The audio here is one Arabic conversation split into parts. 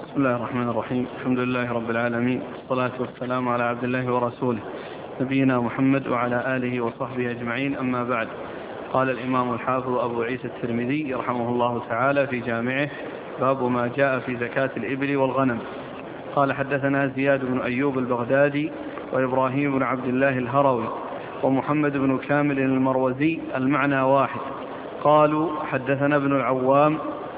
بسم الله الرحمن الرحيم. الحمد لله رب العالمين، والصلاة والسلام على عبد الله ورسوله نبينا محمد وعلى آله وصحبه أجمعين، أما بعد. قال الإمام الحافظ أبو عيسى الترمذي رحمه الله تعالى في جامعه: باب ما جاء في زكاة الإبل والغنم. قال: حدثنا زياد بن أيوب البغدادي وإبراهيم بن عبد الله الهروي ومحمد بن كامل المروزي، المعنى واحد. قالوا: حدثنا ابن العوام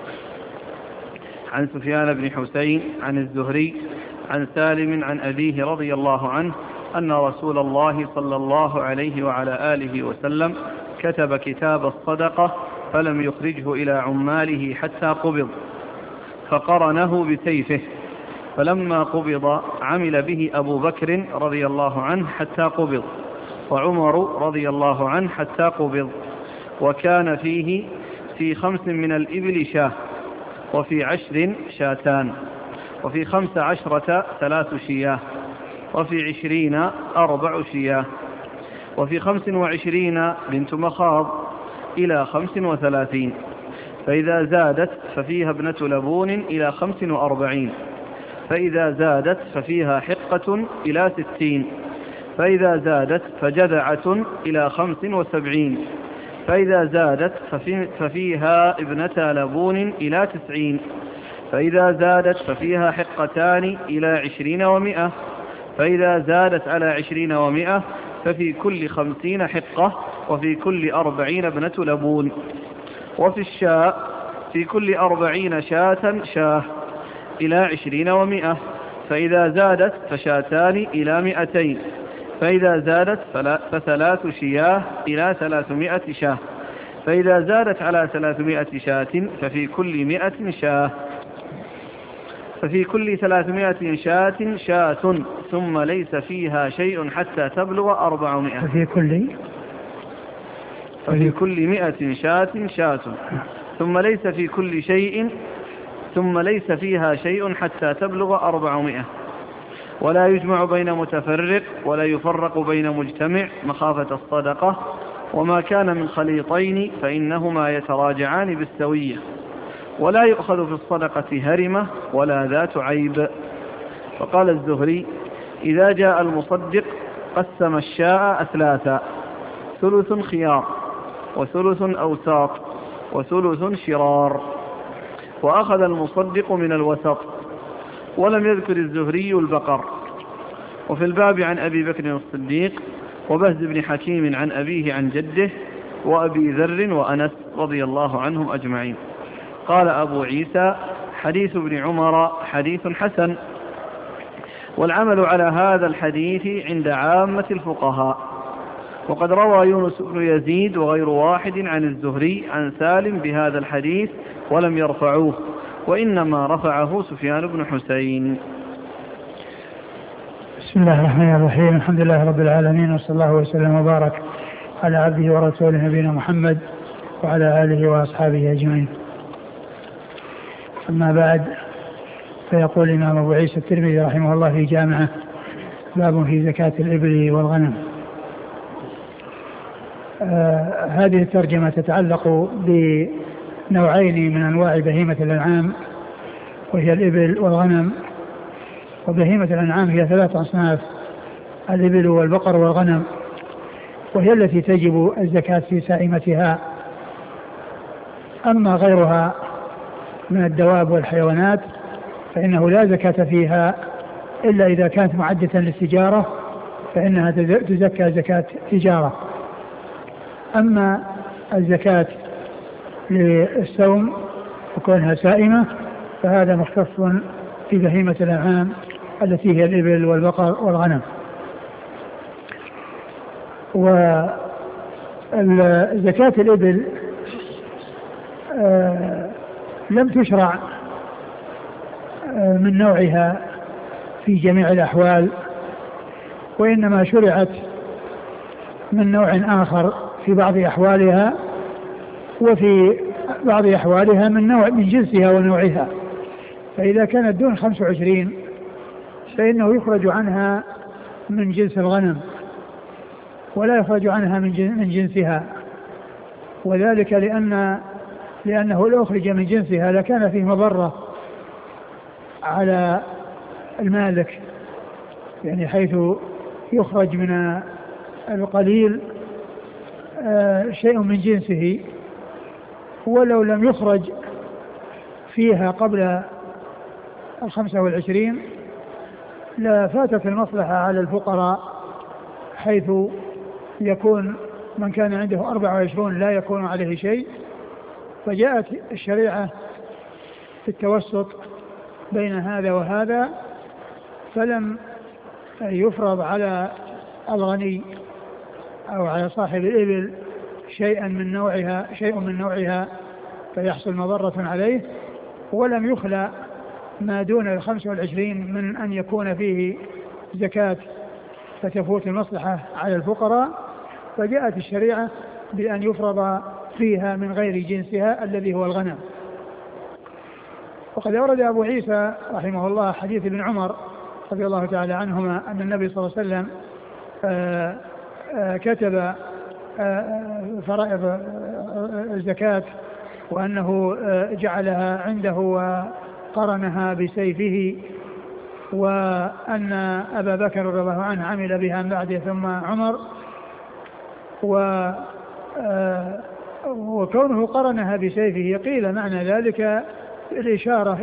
عن سفيان بن حسين عن الزهري عن سالم عن أبيه رضي الله عنه أن رسول الله صلى الله عليه وعلى آله وسلم كتب كتاب الصدقة فلم يخرجه إلى عماله حتى قبض، فقرنه بسيفه، فلما قبض عمل به أبو بكر رضي الله عنه حتى قبض، وعمر رضي الله عنه حتى قبض. وكان فيه في 5 من الإبل شاه، وفي 10 شاتان، وفي 15 3 شياه، وفي 20 4 شياه، وفي 25 بنت مخاض إلى 35، فإذا زادت ففيها ابنة لبون إلى 45، فإذا زادت ففيها حقة إلى 60، فإذا زادت فجذعة إلى 75، فإذا زادت ففيها ابنة لبون إلى 90، فإذا زادت ففيها حقتان إلى 20 و100، فإذا زادت على 20 و100 ففي كل 50 حقة، وفي كل 40 ابنة لبون. وفي الشاء في كل 40 شاة شاه إلى 20 و100، فإذا زادت فشاتان إلى 200، فإذا زادت ف3 شياه إلى 300 شاه، فإذا زادت على 300 شاة ففي كل 100 شاه، ففي كل 300 شاة شاة، ثم ليس فيها شيء حتى تبلغ 400. ففي كل 100 شاة شاة، ثم ليس في كل شيء، ثم ليس فيها شيء حتى تبلغ 400. ولا يجمع بين متفرق ولا يفرق بين مجتمع مخافة الصدقة، وما كان من خليطين فإنهما يتراجعان بالسوية. ولا يؤخذ في الصدقة هرمة ولا ذات عيب. فقال الزهري: إذا جاء المصدق قسم الشاء 3: ثلث خيار، وثلث أوساط، وثلث شرار، وأخذ المصدق من الوسط. ولم يذكر الزهري البقر. وفي الباب عن أبي بكر الصديق وبهز بن حكيم عن أبيه عن جده وأبي ذر وأنس رضي الله عنهم أجمعين. قال أبو عيسى: حديث ابن عمر حديث حسن، والعمل على هذا الحديث عند عامة الفقهاء. وقد روى يونس بن يزيد وغير واحد عن الزهري عن سالم بهذا الحديث ولم يرفعوه، وإنما رفعه سفيان بن حسين. بسم الله الرحمن الرحيم. الحمد لله رب العالمين، وصلى الله وسلم وبارك على عبده ورسوله نبينا محمد وعلى آله وأصحابه أجمعين. أما بعد، فيقول الإمام أبو عيسى الترمذي رحمه الله في جامعه: باب في زكاة الإبل والغنم. هذه الترجمة تتعلق بنوعين من أنواع بهيمة الأنعام، وهي الإبل والغنم. وبهيمة الأنعام هي 3 أصناف: الإبل والبقر والغنم، وهي التي تجب الزكاة في سائمتها. أما غيرها من الدواب والحيوانات فإنه لا زكاة فيها إلا إذا كانت معدة للتجارة، فإنها تزكى زكاة تجارة. أما الزكاة للسوم وكونها سائمة فهذا مختص في بهيمة الأنعام التي هي الإبل والبقر والغنم. وزكاة الإبل لم تشرع من نوعها في جميع الأحوال، وإنما شرعت من نوع آخر في بعض أحوالها، وفي بعض أحوالها من جنسها ونوعها. فإذا كانت دون 25 فإنه يخرج عنها من جنس الغنم، ولا يخرج عنها من جنسها، وذلك لأنه لو أخرج من جنسها لكان فيه مضرة على المالك، يعني حيث يخرج من القليل شيء من جنسه، ولو لم يخرج فيها قبل 25 لفاتت المصلحة على الفقراء، حيث يكون من كان عنده 24 لا يكون عليه شيء. فجاءت الشريعة في التوسط بين هذا وهذا، فلم يفرض على الغني أو على صاحب الإبل شيء من نوعها فيحصل مضرة عليه، ولم يخلى ما دون 25 من أن يكون فيه زكاة فتفوت المصلحة على الفقراء. فجاءت الشريعة بأن يفرض فيها من غير جنسها الذي هو الغنم. وقد أورد أبو عيسى رحمه الله حديث ابن عمر رضي الله تعالى عنهما أن النبي صلى الله عليه وسلم كتب فرائض الزكاة، وأنه جعلها عنده وقرنها بسيفه، وأن أبا بكر رضي الله عنه عمل بها من بعده ثم عمر، وكونه قرنها بسيفه قيل معنى ذلك الإشارة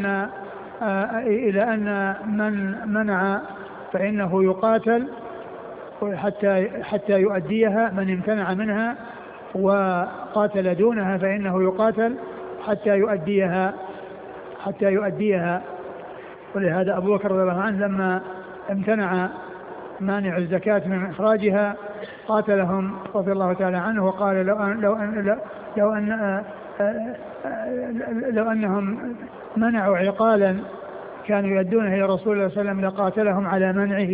إلى أن من منع فإنه يقاتل حتى يؤديها، من امتنع منها وقاتل دونها فإنه يقاتل حتى يؤديها. ولهذا أبو بكر رضي الله عنه لما امتنع مانع الزكاة من إخراجها قاتلهم رضي الله تعالى عنه، وقال لو أنهم منعوا عقالا كانوا يؤدونها إلى رسول الله صلى الله عليه وسلم لقاتلهم على منعه.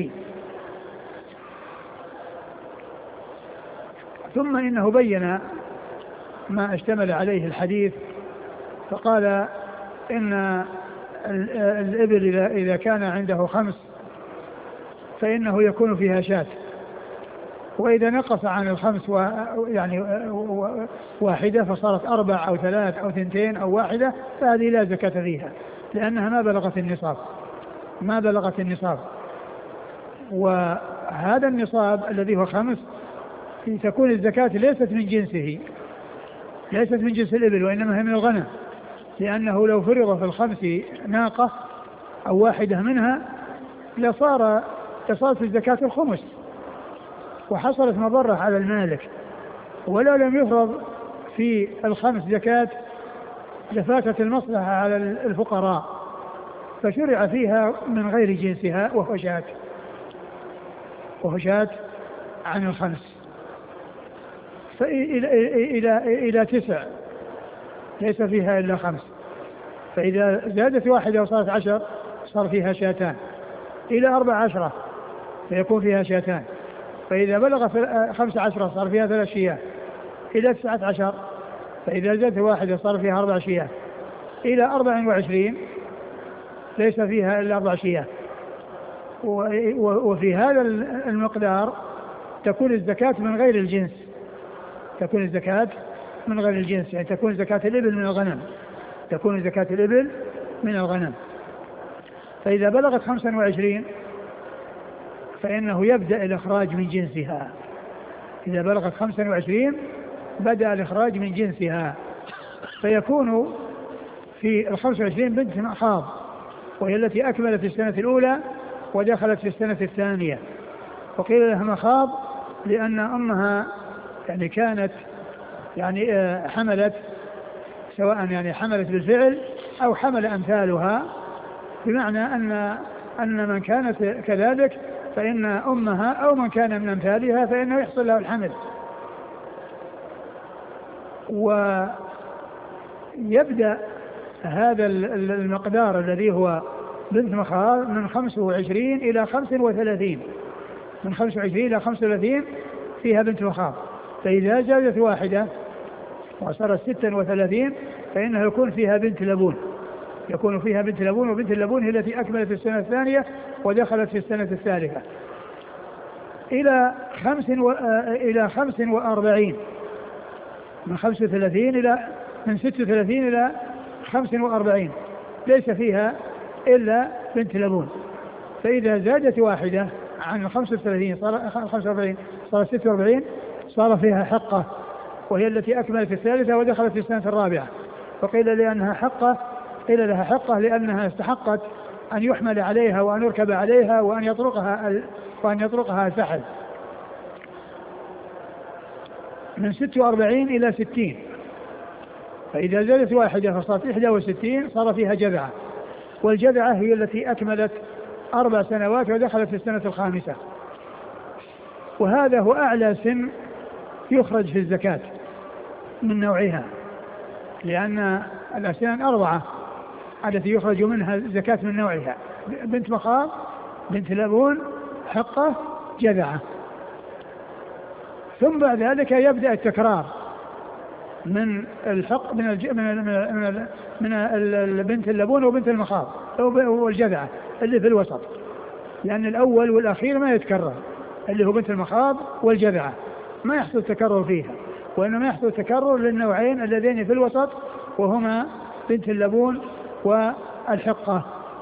ثم إنه بين ما اشتمل عليه الحديث، فقال إن الإبل إذا كان عنده 5 فإنه يكون فيها شاة، وإذا نقص عن 5 يعني واحدة فصارت 4 أو 3 أو 2 أو 1، فهذه لا زكاة فيها لأنها ما بلغت النصاب. وهذا النصاب الذي هو 5 تكون الزكاة ليست من جنس الإبل، وإنما هي من الغنم، لأنه لو فرض في 5 ناقة أو واحدة منها لصارت الزكاة الخمس وحصلت مضرة على المالك. ولو لم يفرض في 5 زكاة لفاتت المصلحة على الفقراء، فشرع فيها من غير جنسها وهو شاة عن 5 إلى 9 ليس فيها إلا 5. فإذا زادت 1 وصارت 10 صار فيها 2 إلى 14 فيكون فيها 2. فإذا بلغ 15 صار فيها 3 شياه إلى 19. فإذا زادت 1 صار فيها 4 شياه إلى 24 ليس فيها إلا 4 شياه. وفي هذا المقدار تكون الزكاة من غير الجنس، يعني تكون زكاة الإبل من الغنم. فإذا بلغت 25 فإنه يبدأ الإخراج من جنسها. إذا بلغت 25 بدأ الإخراج من جنسها، فيكون في 25 بنت مخاض، وهي التي أكملت السنة الأولى ودخلت في السنة الثانية. وقيل لها مخاض لأن أمها يعني كانت حملت، سواء حملت بالفعل أو حمل أمثالها، بمعنى أن من كانت كذلك فإن أمها أو من كان من أمثالها فإنه يحصل له الحمل. ويبدأ هذا المقدار الذي هو بنت مخاض من 25 إلى 35، من 25 إلى 35 فيها بنت مخاض. فإذا زادت 1 وصارت 36 فإنه يكون فيها بنت لبون، وبنت اللبون هي التي أكملت السنة الثانية ودخلت في السنة الثالثة إلى 45، من 36 إلى 45 ليس فيها إلا بنت لبون. فإذا زادت واحدة عن 35 صار 46 صار فيها حقة، وهي التي أكملت الثالثة ودخلت في السنة الرابعة. فقيل لأنها حقة، قيل لها حقة لأنها استحقت أن يحمل عليها وأن يركب عليها وأن يطرقها الفحل. من 46 إلى 60. فإذا زادت واحدة فصارت 61 صار فيها جذعة، والجذعة هي التي أكملت 4 سنوات ودخلت في السنة الخامسة. وهذا هو أعلى سن يخرج في الزكاة من نوعها، لأن الأسنان 4 التي يخرج منها الزكاة من نوعها: بنت مخاض، بنت لبون، حقة، جذعة. ثم بعد ذلك يبدأ التكرار من الحق من بنت اللبون وبنت المخاض والجذعة اللي في الوسط، لأن الأول والأخير ما يتكرر، اللي هو بنت المخاض والجذعة ما يحصل تكرر فيها، وإنما يحصل تكرر للنوعين اللذين في الوسط وهما بنت اللبون والحقة.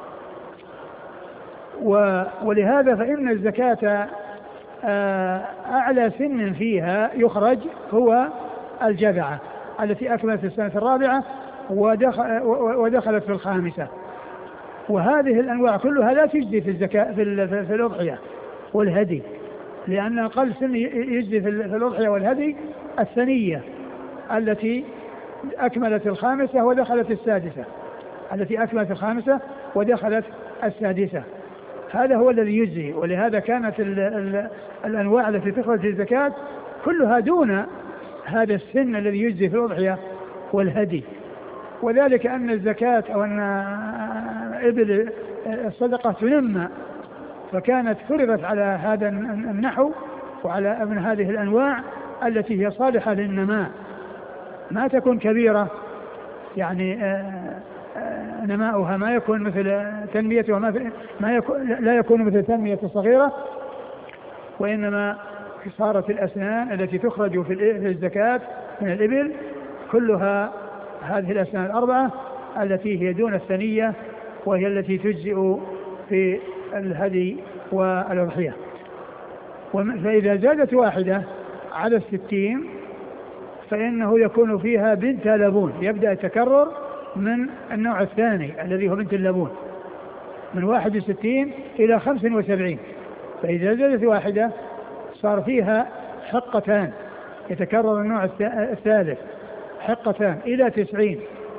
ولهذا فإن الزكاة أعلى سن فيها يخرج هو الجذعة التي أكملت السنة الرابعة ودخلت في الخامسة. وهذه الأنواع كلها لا تجزي في الزكاة في الأضحية والهدي، لأن أقل سن يجزي في الأضحية والهدي الثنية التي أكملت الخامسة ودخلت السادسة، التي أكملت الخامسة ودخلت السادسة، هذا هو الذي يجزي. ولهذا كانت الأنواع التي تخرج في الزكاة كلها دون هذا السن الذي يجزي في الأضحية والهدي. وذلك أن الزكاة أو أن إبل الصدقة تنمى، فكانت فرضت على هذا النحو وعلى من هذه الأنواع التي هي صالحة للنماء، ما تكون كبيرة يعني نماؤها ما يكون مثل تنميتها لا يكون مثل تنمية الصغيرة، وإنما صارت الأسنان التي تخرج في الزكاة من الإبل كلها هذه الأسنان 4 التي هي دون الثنية، وهي التي تجزئ في الهدي والأضحية. فإذا زادت واحدة على 60 فإنه يكون فيها بنت لبون، يبدأ التكرر من النوع الثاني الذي هو بنت اللبون من 61 إلى 75. فإذا زادت واحدة صار فيها حقتان، يتكرر النوع الثالث حقتان إلى 90.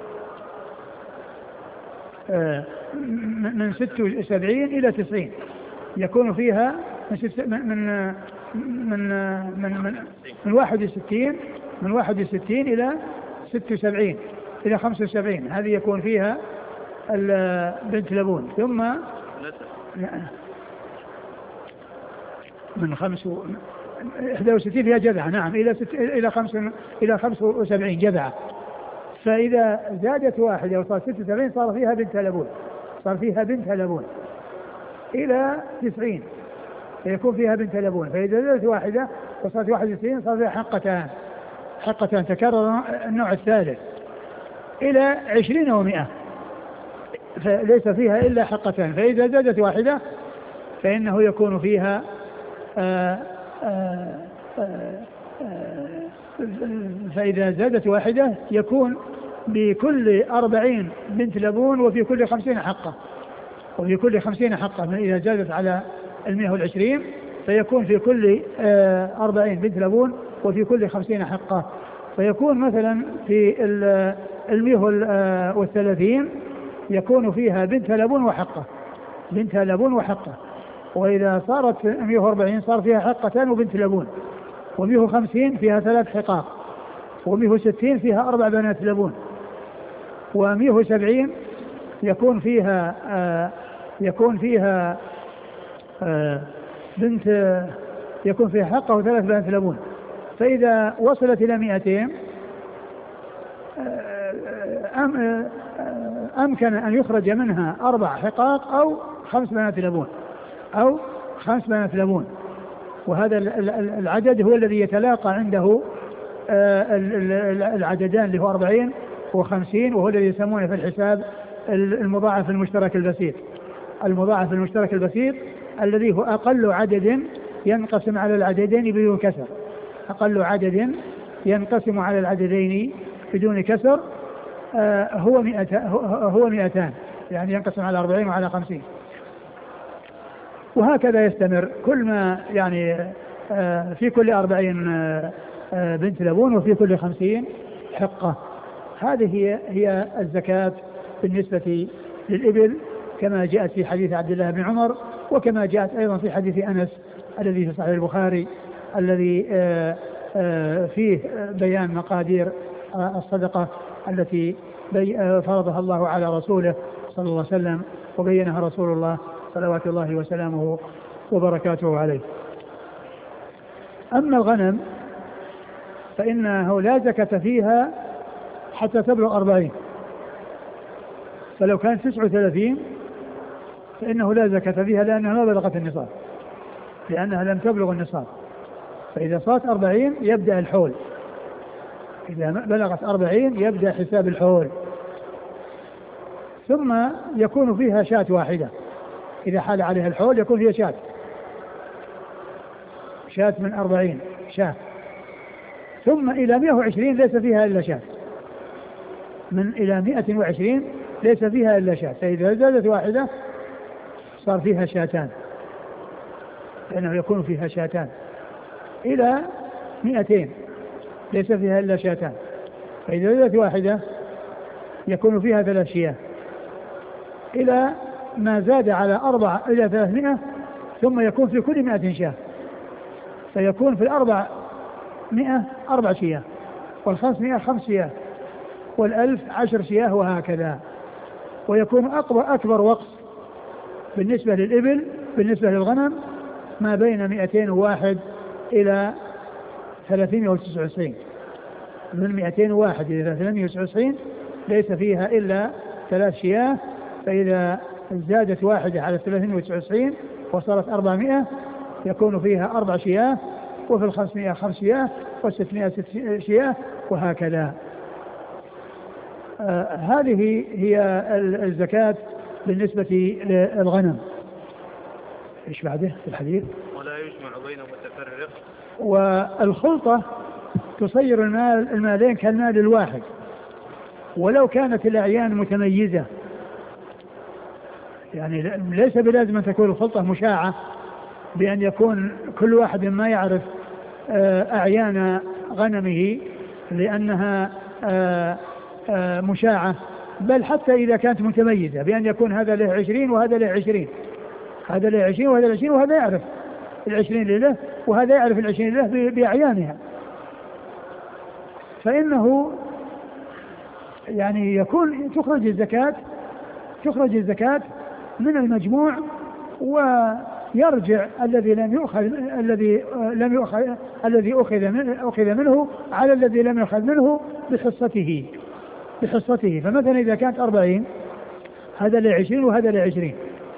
من 76 إلى 90 يكون فيها من 61 إلى 76 إلى 75، هذه يكون فيها بنت لبون. ثم من 61 فيها جذعة، نعم، إلى 75 جذعة. فإذا زادت واحدة وصار 76 صار فيها بنت لبون إلى 90 فيكون فيها بنت لبون. فإذا زادت واحدة وصارت 91 صار فيها حقتان تكرر النوع الثالث إلى 20 و100، فليس فيها إلا حقتان. فإذا زادت واحدة فإنه يكون فيها فإذا زادت واحدة يكون بكل 40 بنت لبون وفي كل 50 حقة، إذا زادت على 120 فيكون في كل 40 بنت لبون وفي كل 50 حقة. فيكون مثلا في 130 يكون فيها بنت لبون وحقة. وإذا صارت 140 صار فيها حقتان وبنت لبون، و150 فيها 3 حقاق، و160 فيها 4 بنات لبون، و170 يكون فيها حقة و3 بنات لبون. فإذا وصلت إلى 200 أمكن أن يخرج منها 4 حقاق أو 5 بنات لبون، وهذا العدد هو الذي يتلاقى عنده العددان اللي هو 40 و50، وهو الذي يسمونه في الحساب المضاعف المشترك البسيط. المضاعف المشترك البسيط الذي هو أقل عدد ينقسم على العددين بدون كسر. أقل عدد ينقسم على العددين بدون كسر هو 200، يعني ينقسم على 40 وعلى 50، وهكذا يستمر كل ما يعني في كل 40 بنت لبون وفي كل 50 حقة. هذه هي الزكاة بالنسبة للإبل كما جاءت في حديث عبد الله بن عمر، وكما جاءت أيضا في حديث أنس الذي في صحيح البخاري الذي فيه بيان مقادير الصدقة التي فرضها الله على رسوله صلى الله عليه وسلم وبينها رسول الله صلوات الله وسلامه وبركاته عليه. أما الغنم فإنه لا زكاة فيها حتى تبلغ 40، فلو كانت 39 فإنه لا زكاة فيها لأنها ما بلغت النصاب، لأنها لم تبلغ النصاب. فإذا صارت 40 يبدأ الحول، إذا بلغت 40 يبدأ حساب الحول، ثم يكون فيها شاة واحدة. إذا حال عليها الحول يكون فيها شاة من 40 شاة، ثم إلى 120 ليس فيها إلا شاة، من إلى 120 ليس فيها إلا شاة. فإذا زادت واحدة صار فيها شاتان، لأنه يكون فيها شاتان. إلى 200 ليس فيها إلا شاتان، فإذا زادت واحدة يكون فيها 3 شياه. إلى ما زاد على 4 إلى 300 ثم يكون في كل 100 شاه، فيكون في 400 4 شياه، وال500 5 شياه، وال1000 10 شياه، وهكذا. ويكون أكبر وقت بالنسبة للإبل بالنسبة للغنم ما بين 201 إلى 399. من 201 إلى 399 ليس فيها إلا 3 شياه. فإذا زادت واحدة على 399 وصارت 400 يكون فيها 4 شياه، وفي 500 5 شياه، و600 6 شياه، وهكذا. هذه هي الزكاة بالنسبة للغنم. ايش بعده في الحديث؟ ولا يجمع بين متفرق. والخلطة تصير المالين كالمال الواحد ولو كانت الأعيان متميزة، يعني ليس بلازم أن تكون الخلطة مشاعة بأن يكون كل واحد ما يعرف أعيان غنمه لأنها مشاعة، بل حتى إذا كانت متميزة بأن يكون هذا له 20 وهذا له 20، هذا له 20 وهذا له 20، وهذا يعرف 20 له وهذا يعرف 20 له بأعيانها، فإنه يعني يكون تخرج الزكاة من المجموع، ويرجع الذي أخذ منه على الذي لم يأخذ منه بحصته. فمثلا إذا كانت 40 هذا له 20 وهذا له 20،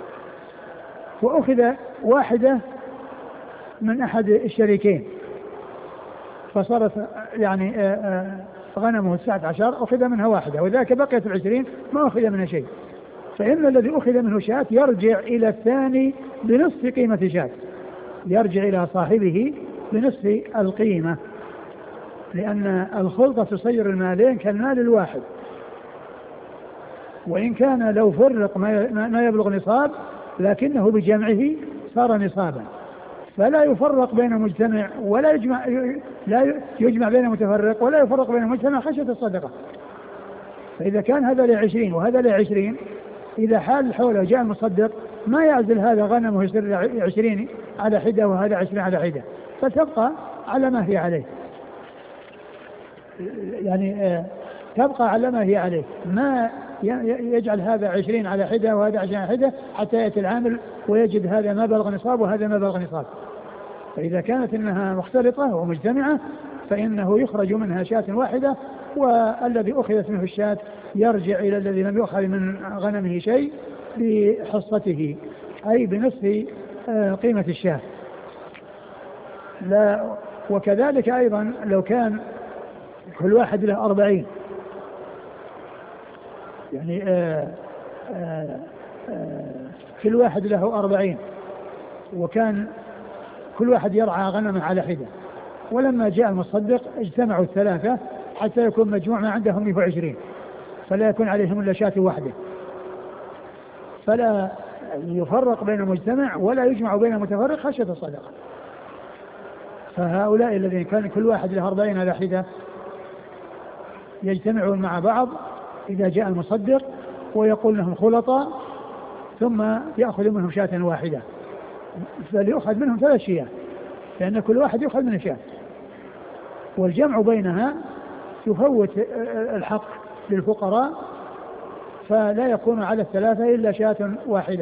وأخذ واحدة من أحد الشريكين فصارت يعني غنمه 19 أخذ منها واحدة، وذاك بقيت 20 ما أخذ منها شيء، فإن الذي أخذ منه شاة يرجع إلى الثاني بنصف قيمة شاة، يرجع إلى صاحبه بنصف القيمة، لأن الخلطة تصير المالين كالمال الواحد. وإن كان لو فرق ما يبلغ نصاب لكنه بجمعه صار نصابا، فلا يفرق بين مجتمع ولا لا يجمع بين متفرق ولا يفرق بين مجتمع خشية الصدقة. فإذا كان هذا ل20 وهذا ل20 إذا حال الحول وجاء المصدق ما يعزل هذا غنمه يصير 20 على حدة وهذا 20 على حدة، فتبقى على ما هي عليه، يعني تبقى على ما هي عليه، ما يجعل هذا 20 على حدة وهذا 20 على حدة حتى يأتي العامل ويجد هذا ما بلغ نصاب وهذا ما بلغ نصاب. فإذا كانت إنها مختلطة ومجتمعة فإنه يخرج منها شاة واحدة، والذي أخذت منه الشاة يرجع إلى الذي لم يؤخذ من غنمه شيء بحصته، أي بنصف قيمة الشاة. لا وكذلك أيضا لو كان كل واحد له 40 يعني كل واحد له 40 وكان كل واحد يرعى غنما على حدة. ولما جاء المصدق اجتمعوا الثلاثة حتى يكون مجموع ما عندهم 120 فلا يكون عليهم إلا شاة واحدة، فلا يفرق بين المجتمع ولا يجمع بين المتفرق خشية الصدقة. فهؤلاء الذين كان كل واحد له 40 على حدة يجتمعون مع بعض إذا جاء المصدق ويقول لهم خلطاء ثم يأخذ منهم شاة واحدة، فليأخذ منهم 3 شياه لأن كل واحد يأخذ من شاة، والجمع بينها يفوت الحق للفقراء فلا يكون على 3 إلا شاة واحدة،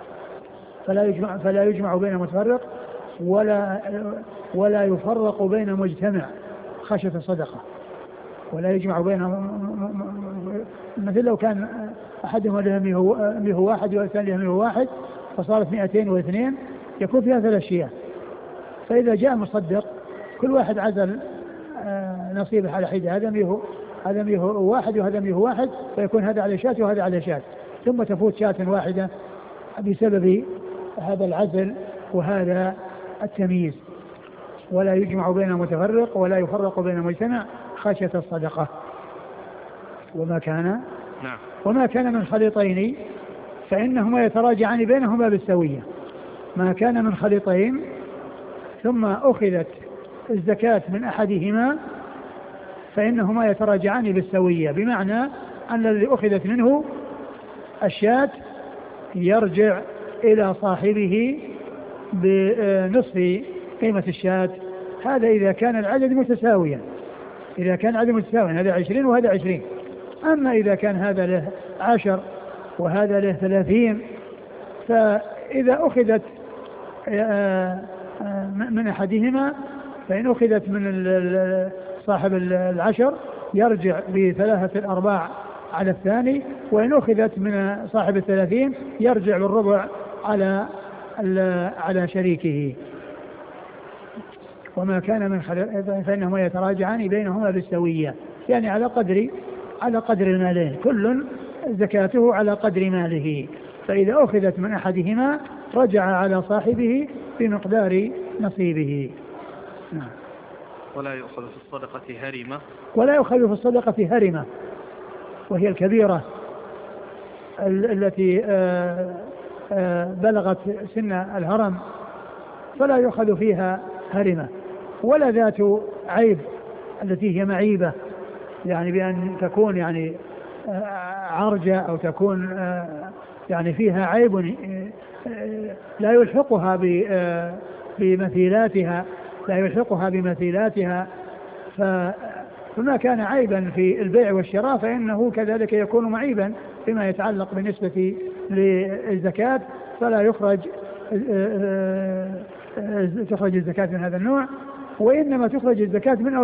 فلا يجمع بين متفرق ولا يفرق بين مجتمع خشية الصدقة، ولا يجمع بين مثل لو كان أحدهم له 101 والثاني له 101 فصارت 202 يكون فيها 3 شياه. فإذا جاء المصدق كل واحد عزل نصيبه على حدة، هذا 101 وهذا 101 فيكون هذا على شاة وهذا على شاة، ثم تفوت شاة واحدة بسبب هذا العزل وهذا التمييز. ولا يجمع بين متفرق ولا يفرق بين مجتمع خشية الصدقة. وما كان من خليطين فإنهما يتراجعان بينهما بالسوية. ما كان من خليطين ثم أخذت الزكاة من أحدهما فإنهما يتراجعان بالسوية، بمعنى أن الذي أخذت منه الشاة يرجع إلى صاحبه بنصف قيمة الشاة. هذا إذا كان العدد متساويا، هذا 20 وهذا 20. أما إذا كان هذا له 10 وهذا له 30 فإذا أخذت من أحدهما فإن أخذت من صاحب 10 يرجع ب3/4 على الثاني، وإن أخذت من صاحب 30 يرجع بالربع على شريكه. وما كان من فإنهما يتراجعان بينهما بالسوية، يعني على قدر المالين، كل زكاته على قدر ماله، فإذا أخذت من أحدهما رجع على صاحبه بمقدار نصيبه. نعم. ولا يؤخذ في الصدقة هرمة، وهي الكبيرة التي بلغت سن الهرم، فلا يؤخذ فيها هرمة، ولا ذات عيب التي هي معيبة، يعني بأن تكون يعني عرجة أو تكون يعني فيها عيب لا يلحقها بمثيلاتها، فما كان عيبا في البيع والشراء فإنه كذلك يكون معيبا فيما يتعلق بالنسبة للزكاة، فلا تخرج الزكاة من هذا النوع، وإنما تخرج الزكاة من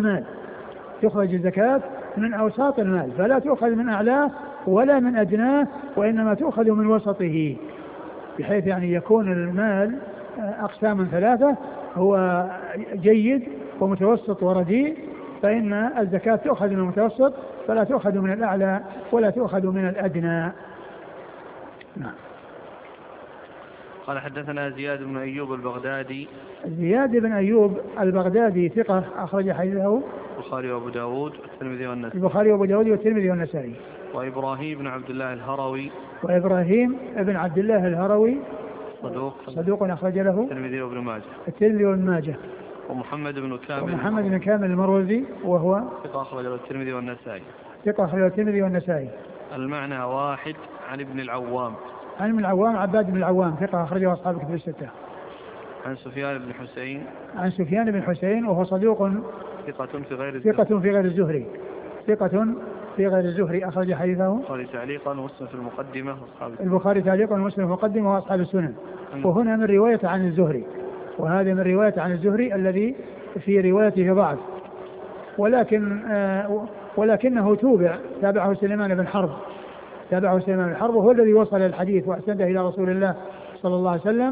أوساط المال، فلا تؤخذ من أعلاه ولا من أدناه، وإنما تؤخذ من وسطه، بحيث يعني يكون المال أقسام 3، هو جيد ومتوسط ورديء، فإن الزكاة تؤخذ من المتوسط فلا تؤخذ من الأعلى ولا تؤخذ من الأدنى. نعم. قال حدثنا زياد بن أيوب البغدادي ثقة أخرج حديثه البخاري وأبو داود والترمذي والنسائي. وإبراهيم بن عبد الله الهروي صدوق أخرج له الترمذي وابن ماجه. ومحمد بن كامل المروزي وهو ثقة أخرج له الترمذي والنسائي. المعنى واحد. عن ابن العوام عباد بن العوام ثقة أخرجه أصحاب الكتب الستة. عن سفيان بن حسين وهو صدوق ثقة في غير الزهري أخرج حديثه البخاري تعليقا ومسلم في المقدمة وأصحاب السنن. وهنا من رواية عن الزهري، وهذا من رواية عن الزهري الذي في روايته ضعف، ولكنه تابعه سليمان بن حرب وهو الذي وصل الحديث وأسنده إلى رسول الله صلى الله عليه وسلم،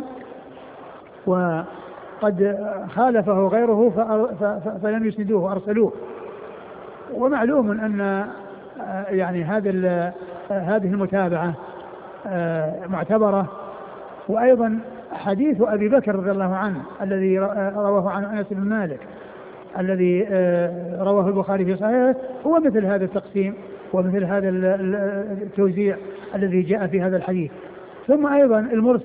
وقد خالفه غيره فلم يسندوه وأرسلوه. ومعلوم أن يعني هذه المتابعة معتبرة. وأيضا حديث أبي بكر رضي الله عنه الذي رواه عن أنس بن مالك الذي رواه البخاري في صحيحه هو مثل هذا التقسيم ومثل هذا التوزيع الذي جاء في هذا الحديث. ثم أيضا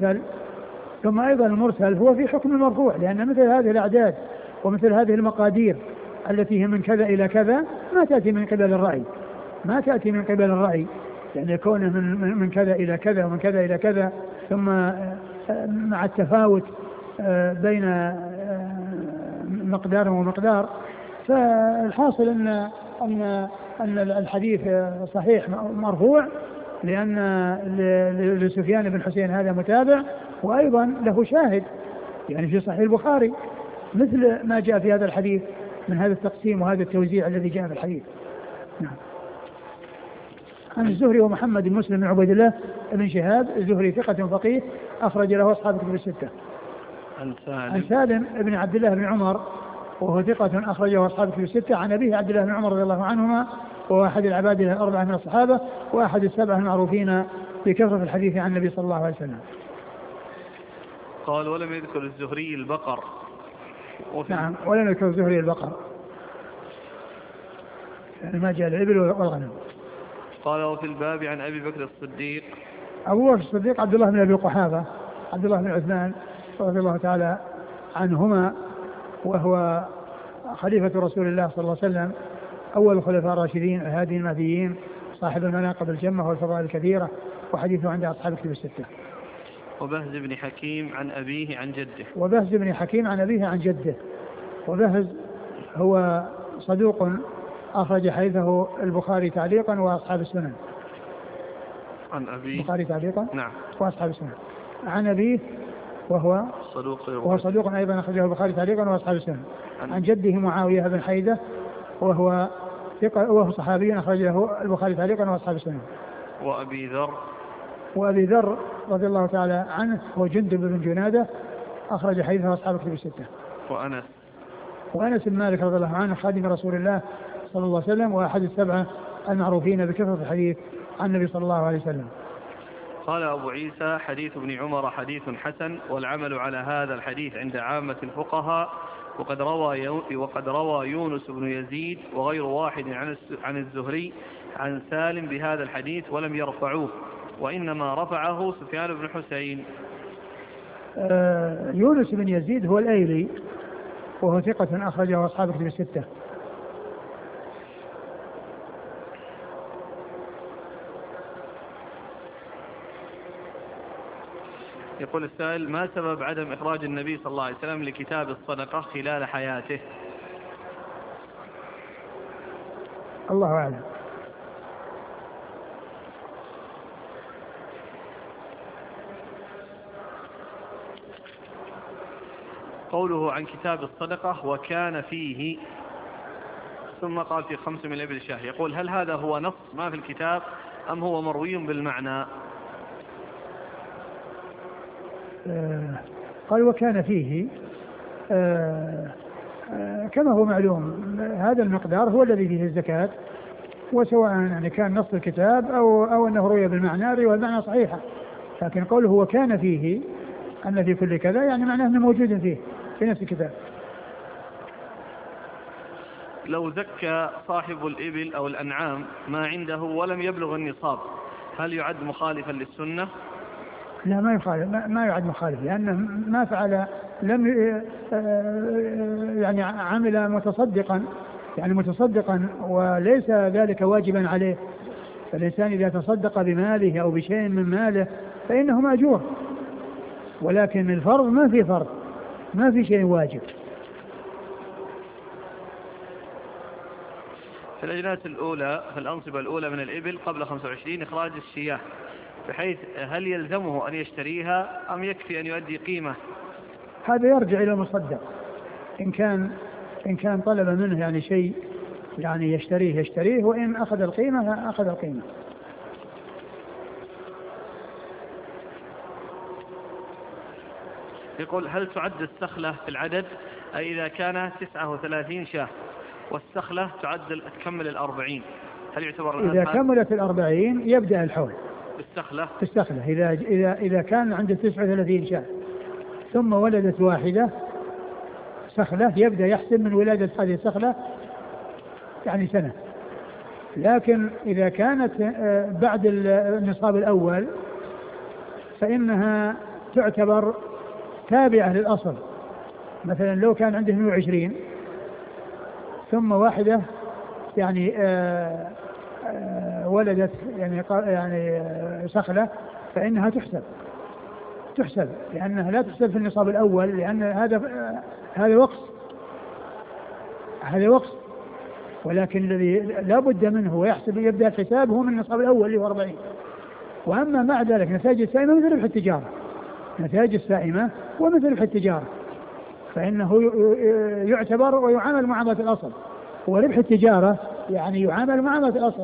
المرسل هو في حكم المرفوع، لأن مثل هذه الأعداد ومثل هذه المقادير التي هي من كذا إلى كذا ما تأتي من قبل الرأي، يعني كونه من كذا إلى كذا ومن كذا إلى كذا، ثم مع التفاوت بين مقدار ومقدار. فالحاصل أن الحديث صحيح مرفوع، لأن لسفيان بن حسين هذا متابع، وأيضا له شاهد يعني في صحيح البخاري مثل ما جاء في هذا الحديث من هذا التقسيم وهذا التوزيع الذي جاء في الحديث. نعم. عن الزهري ومحمد بن مسلم بن عبيد الله بن شهاب الزهري ثقة فقيه أخرج له أصحاب الكتب الستة. عن سالم بن عبد الله بن عمر وهو ثقة أخرجه أصحاب الكتب الستة. عن أبيه عبد الله بن عمر رضي الله عنهما وهو أحد العباد الأربعة من الصحابة وأحد السبعة المعروفين بكثرة الحديث عن النبي صلى الله عليه وسلم. قال ولم يذكر الزهري البقر. نعم ولم يذكر الزهري البقر، يعني ما جاء الإبل والغنم. قال وفي الباب عن أبي بكر الصديق. أبو بكر الصديق عبد الله بن أبي قحافة عبد الله بن عثمان رضي الله تعالى عنهما، وهو خليفة رسول الله صلى الله عليه وسلم أول الخلفاء الراشدين الهادي المهديين صاحب المناقب الجمة والفضائل الكثيرة، وحديثه عند أصحاب الكتب الستة. وبهز بن حكيم عن أبيه عن جده. وبهز بن حكيم عن أبيه عن جده. وبهز هو صدوق أخرج حديثه البخاري تعليقا وأصحاب السنن. عن أبيه البخاري تعليقا نعم وأصحاب السنن. عن أبيه وهو صدوق أيضا أخرجه البخاري تعليقا وأصحاب السنن. عن جده معاوية بن حيدة وهو صحابي أخرجه البخاري تعليقا وأصحاب السنن. وأبي ذر رضي الله تعالى عنه هو جندب بن جنادة أخرج حديثه أصحاب الكتب الستة. وأنس بن مالك رضي الله عنه خادم رسول الله صلى الله عليه وسلم وأحد السبعة المعروفين بكثرة الحديث عن النبي صلى الله عليه وسلم. قال أبو عيسى حديث ابن عمر حديث حسن، والعمل على هذا الحديث عند عامة الفقهاء، وقد روى يونس بن يزيد وغير واحد عن الزهري عن سالم بهذا الحديث ولم يرفعوه، وإنما رفعه سفيان بن حسين. يونس بن يزيد هو الأيلي وهو ثقة أخرجه أصحاب الكتب الستة. يقول السائل ما سبب عدم إخراج النبي صلى الله عليه وسلم لكتاب الصدقة خلال حياته؟ الله أعلم. قوله عن كتاب الصدقة وكان فيه ثم قال في 5 من الإبل شاه، يقول هل هذا هو نص ما في الكتاب أم هو مروي بالمعنى؟ قال وكان فيه كما هو معلوم هذا المقدار هو الذي فيه الزكاة، وسواء يعني كان نص الكتاب أو أنه روي بالمعنى روي المعنى صحيحة، لكن قوله وكان فيه أن في كل كذا يعني معناه أنه موجود فيه في نفس الكتاب. لو زكى صاحب الإبل أو الأنعام ما عنده ولم يبلغ النصاب هل يعد مخالفا للسنة؟ لا ما يخالف، ما يعد مخالف، لأنه ما فعل لم يعني عمل متصدقا، يعني متصدقا وليس ذلك واجبا عليه. فالإنسان إذا تصدق بماله أو بشيء من ماله فإنه مأجور، ولكن الفرض ما في فرض، ما في شيء واجب. في الأجناس الأولى في الأنصبة الأولى من الإبل قبل 25 إخراج الشياه، بحيث هل يلزمه أن يشتريها أم يكفي أن يؤدي قيمة؟ هذا يرجع إلى المصدق، إن كان طلب منه يعني شيء يعني يشتريه، وإن أخذ القيمة أخذ القيمة. يقول هل تعد السخلة في العدد؟ أي إذا كان 39 شاه والسخلة تكمل 40 هل يعتبر إذا كملت 40 يبدأ الحول، في السخلة إذا كان عنده 39 شاة ثم ولدت واحدة سخلة يبدأ يحسب من ولادة هذه السخلة يعني سنة. لكن إذا كانت بعد النصاب الأول فإنها تعتبر تابعة للأصل. مثلا لو كان عنده 120 ثم واحدة يعني ولدت يعني سخلة فإنها تحسب لأنها لا تحسب في النصاب الأول لأن هذا وقت ولكن الذي لا بد منه ويحسب يبدأ الحساب هو من النصاب الأول اللي هو 40. وأما مع ذلك نتائج السائمة مثل ربح التجارة، نتائج السائمة ومثل ربح التجارة فإنه يعتبر ويعامل معاملة الأصل، وربح التجارة يعني يعامل معاملة الأصل.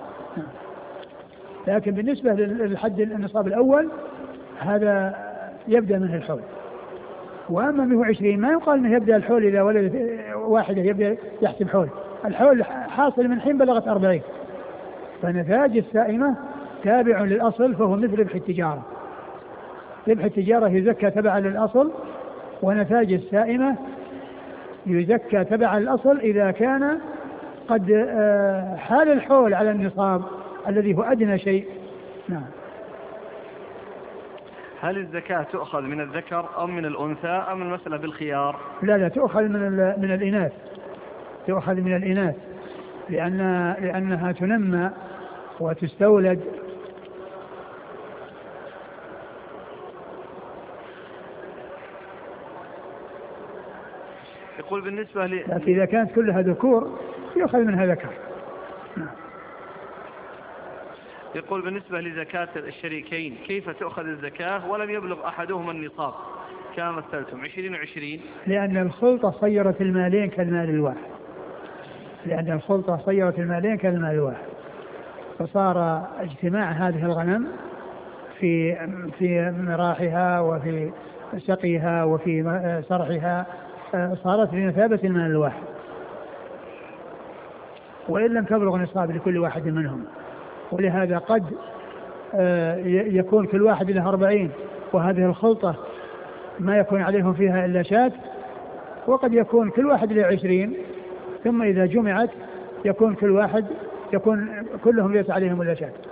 لكن بالنسبة للحد النصاب الأول هذا يبدأ منه الحول. وأما 120 ما يقال أنه يبدأ الحول إذا ولدت واحدة يبدأ يحسب حول، الحول حاصل من حين بلغت 40. فنتاج السائمة تابع للأصل فهو مثل ربح التجارة. ربح التجارة يزكى تبعا للأصل، ونتاج السائمة يزكى تبعا للأصل إذا كان قد حال الحول على النصاب الذي هو أدنى شيء. نعم. هل الزكاة تؤخذ من الذكر أم من الأنثى أم المسألة بالخيار؟ لا تؤخذ من الإناث، تؤخذ من الإناث لأنها تنمى وتستولد. يقول بالنسبة لكن إذا كانت كلها ذكور يؤخذ منها ذكر. يقول بالنسبة لزكاة الشريكين كيف تؤخذ الزكاة ولم يبلغ أحدهما النصاب كما مثلتم 20 و20؟ لأن الخلطة صيرت المالين كالمال الواحد، فصار اجتماع هذه الغنم في مراحها وفي سقيها وفي صرحها صارت بمثابة المال الواحد، وإن لم تبلغ نصاب لكل واحد منهم. ولهذا قد يكون كل واحد له 40 وهذه الخلطة ما يكون عليهم فيها إلا شاة، وقد يكون كل واحد له 20 ثم إذا جمعت يكون كلهم ليس عليهم إلا شاة.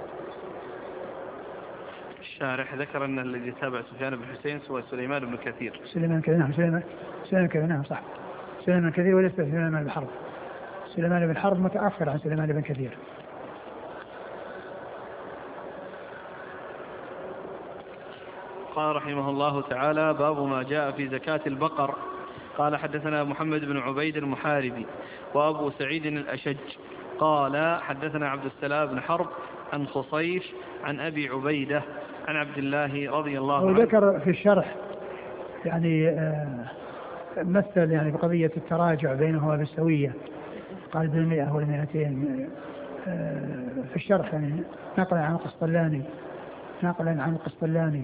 الشارح ذكر أن الذي تابع سفيان بن حسين هو سليمان بن كثير. سليمان كثير نعم صح. سليمان كثير وليس سليمان بن حرب. سليمان بن حرب متأخر عن سليمان بن كثير. قال رحمه الله تعالى: باب ما جاء في زكاة البقر. قال: حدثنا محمد بن عبيد المحاربي وأبو سعيد الأشج قال: حدثنا عبد السلام بن حرب عن خصيف عن أبي عبيدة عن عبد الله رضي الله عنه. وذكر في الشرح يعني مثل يعني بقضية التراجع بينهما بالسوية، قال بال100 وال200 في الشرح يعني نقلا عن القسطلاني.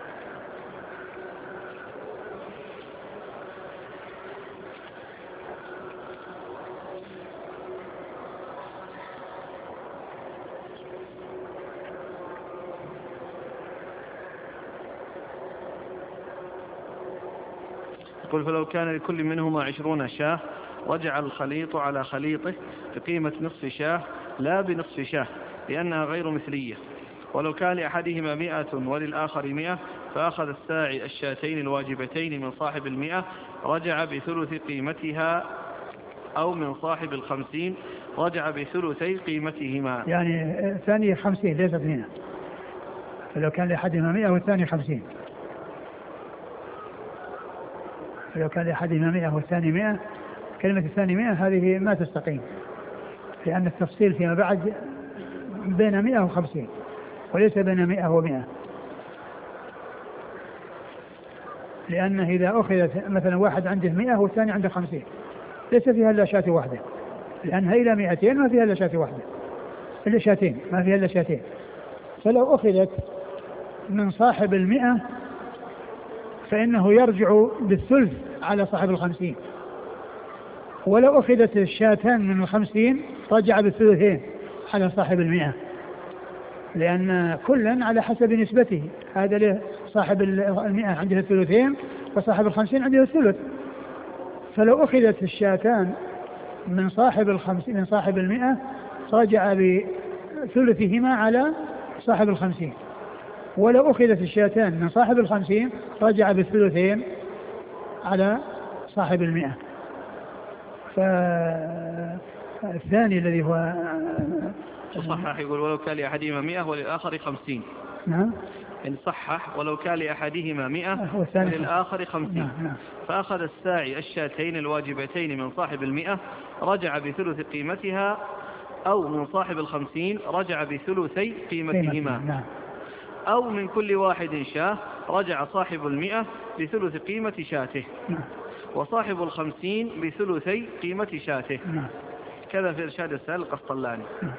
يقول: فلو كان لكل منهما 20 شاة وجعل الخليط على خليطه بقيمة نصف شاة لا بنصف شاة لأنها غير مثلية، ولو كان لأحدهما 100 وللآخر 100 فأخذ الساعي الشاتين الواجبتين من صاحب 100 رجع بثلث قيمتها، أو من صاحب 50 رجع بثلثي قيمتهما. يعني ثانية 50 ليست 100، فلو كان لأحدهما 100 والثاني 50. فلو كان لأحدهما 100 والثاني 100 كلمة الثاني 100 هذه ما تستقيم، لأن التفصيل فيما بعد بين 150 وليس بين 100 و100. لأنه إذا أخذت مثلا واحد عنده 100 والثاني عنده 50 ليس فيها إلا شاة واحدة، لأنها إلى 200 ما فيها إلا شاة واحدة، إلا شاتين ما فيها إلا شاتين. فلو أخذت من صاحب 100 فإنه يرجع بالثلث على صاحب 50، ولو أخذت الشاتان من 50 رجع بالثلثين على صاحب 100. لأن كلا على حسب نسبته، هذا له صاحب 100 عنده الثلثين وصاحب 50 عنده الثلث. فلو أخذت الشاتان من صاحب 100 رجع بثلثهما على صاحب 50، ولو أخذت الشاتان من صاحب 50 رجع بالثلثين على صاحب 100. فالثاني الذي هو صحح يقول ولو كان لأحدهما 100 وللآخر 50. نعم. إن صحح ولو كان لأحدهما 100 وللآخر 50. نعم. فأخذ الساعي الشاتين الواجبتين من صاحب 100 رجع بثلث قيمتها، أو من صاحب 50 رجع بثلثي قيمتهما. نعم. أو من كل واحد شاه رجع صاحب 100 بثلث قيمة شاته. نعم. وصاحب 50 بثلثي قيمة شاته. نعم. كذا في إرشاد السائل القسطلاني. نعم.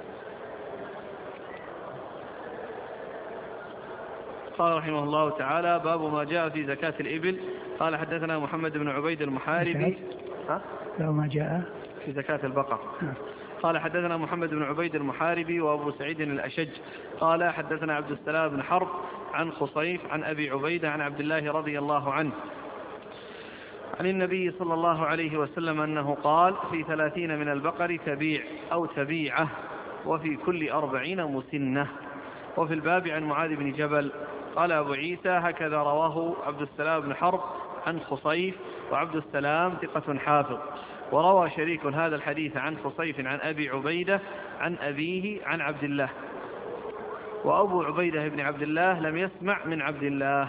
قال رحمه الله تعالى: باب ما جاء في زكاة الإبل. قال حدثنا محمد بن عبيد المحاربي. لو ما جاء في زكاة البقر. قال حدثنا محمد بن عبيد المحاربي وأبو سعيد الأشج قال حدثنا عبد السلام بن حرب عن خصيف عن أبي عبيدة عن عبد الله رضي الله عنه عن النبي صلى الله عليه وسلم أنه قال: في 30 من البقر تبيع أو تبيعة، وفي كل 40 مسنة. وفي الباب عن معاذ بن جبل. قال أبو عيسى: هكذا رواه عبد السلام بن حرب عن خصيف، وعبد السلام ثقة حافظ. وروى شريك هذا الحديث عن خصيف عن أبي عبيدة عن أبيه عن عبد الله، وأبو عبيدة بن عبد الله لم يسمع من عبد الله.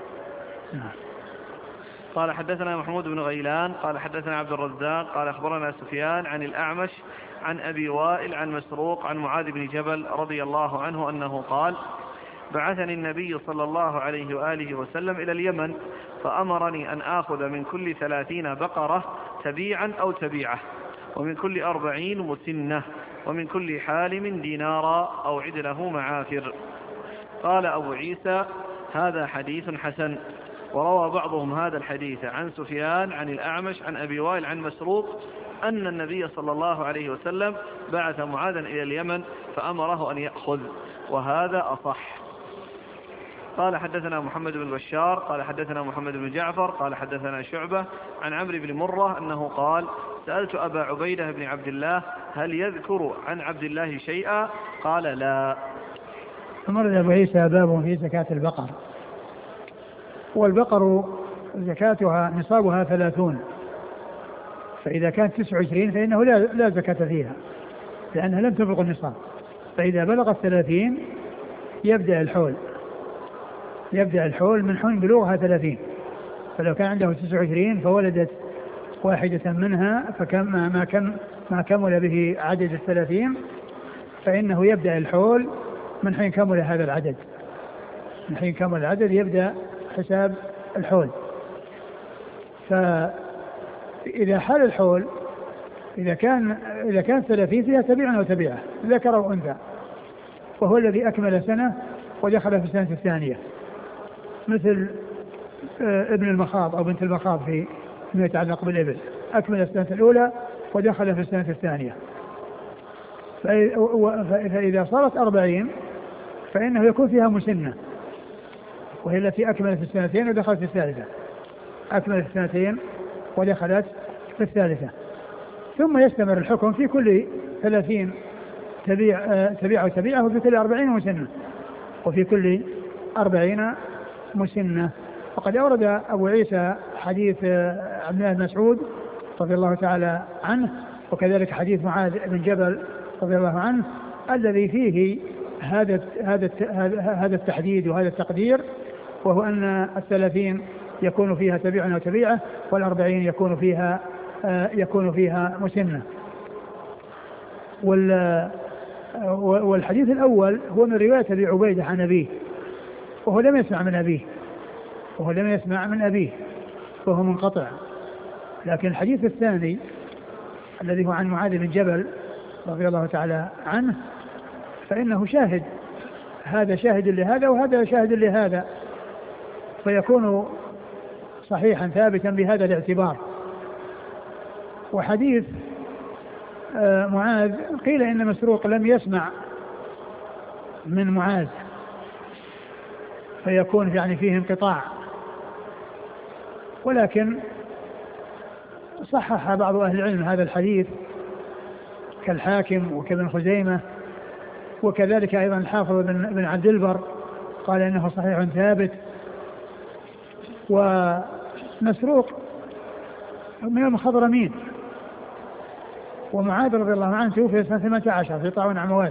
قال حدثنا محمود بن غيلان قال حدثنا عبد الرزاق قال أخبرنا سفيان عن الأعمش عن أبي وائل عن مسروق عن معاذ بن جبل رضي الله عنه أنه قال: بعثني النبي صلى الله عليه وآله وسلم إلى اليمن، فأمرني أن آخذ من كل 30 بقرة تبيعا أو تبيعة، ومن كل 40 مسنة، ومن كل حالم دينارا أو عدله معافر. قال أبو عيسى: هذا حديث حسن. وروى بعضهم هذا الحديث عن سفيان عن الأعمش عن أبي وائل عن مسروق أن النبي صلى الله عليه وسلم بعث معاذا إلى اليمن فأمره أن يأخذ، وهذا أصح. قال حدثنا محمد بن بشار قال حدثنا محمد بن جعفر قال حدثنا شعبة عن عمرو بن مرة أنه قال: سألت أبا عبيدة بن عبد الله: هل يذكر عن عبد الله شيئا؟ قال: لا. أمر أبو عيسى باب في زكاة البقر. والبقر زكاتها نصابها 30، فإذا كانت 29 فإنه لا زكاة فيها لأنها لم تبلغ النصاب. فإذا بلغت 30 يبدأ الحول من حين بلوغها 30. فلو كان عنده 29 فولدت واحدة منها ما كمل به عدد 30 فإنه يبدأ الحول من حين كمل هذا العدد. من حين كمل العدد يبدأ حساب الحول. فإذا حال الحول إذا كان 30 فيها تبيع أو تبيعة ذكر أو أنثى، وهو الذي أكمل سنة ودخل في السنة الثانية، مثل ابن المخاض أو بنت المخاض فيما يتعلق بالإبل، أكمل السنة الأولى ودخل في السنة الثانية. فإذا صارت 40 فإنه يكون فيها مسنة، وهي التي أكملت السنتين ودخلت في الثالثة. أكملت السنتين ودخلت في الثالثة. ثم يستمر الحكم في كل 30 تبيع وتبيعه، وفي كل 40 مسنة، وفي كل 40 مسنة. وقد أورد أبو عيسى حديث عبد الله بن مسعود رضي الله تعالى عنه، وكذلك حديث معاذ بن جبل رضي الله عنه الذي فيه هذا التحديد وهذا التقدير، وهو أن 30 يكون فيها تبيع وتبيعة، 40 يكون فيها مسنة. والحديث الأول هو من رواية أبي عبيدة عن أبيه، وهو لم يسمع من أبيه فهو منقطع. لكن الحديث الثاني الذي هو عن معاذ بن جبل رضي الله تعالى عنه فإنه شاهد، هذا شاهد لهذا وهذا شاهد لهذا، فيكون صحيحا ثابتا بهذا الاعتبار. وحديث معاذ قيل إن مسروق لم يسمع من معاذ فيكون يعني فيه انقطاع، ولكن صحح بعض أهل العلم هذا الحديث كالحاكم وكابن خزيمة، وكذلك أيضا الحافظ بن عبد البر قال إنه صحيح ثابت. ومسروق من المخضرمين، ومعاذ رضي الله عنه توفي سنة 18 في طاعون عمواس،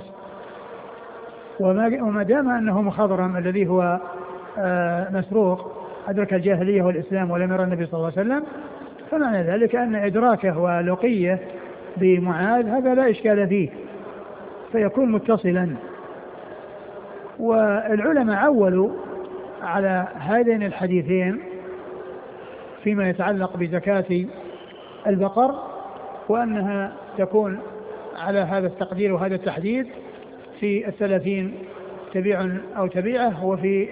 وما دام أنه مخضرم الذي هو مسروق أدرك الجاهلية والإسلام ولم يرى النبي صلى الله عليه وسلم، فمعنى ذلك أن إدراكه ولقيه بمعاذ هذا لا إشكال فيه، فيكون متصلا. والعلماء عولوا على هذين الحديثين فيما يتعلق بزكاة البقر، وأنها تكون على هذا التقدير وهذا التحديد في 30 تبيع أو تبيعة، وفي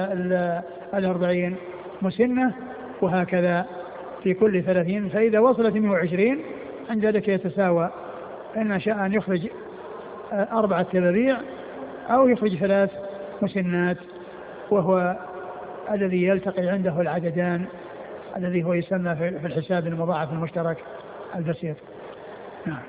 40 مسنة، وهكذا في كل 30. فإذا وصلت 120 عند ذلك يتساوى، إن شاء أن يخرج 4 تبابيع أو يخرج 3 مسنات، وهو الذي يلتقي عنده العددان الذي هو يسمى في الحساب المضاعف المشترك البسيط. نعم.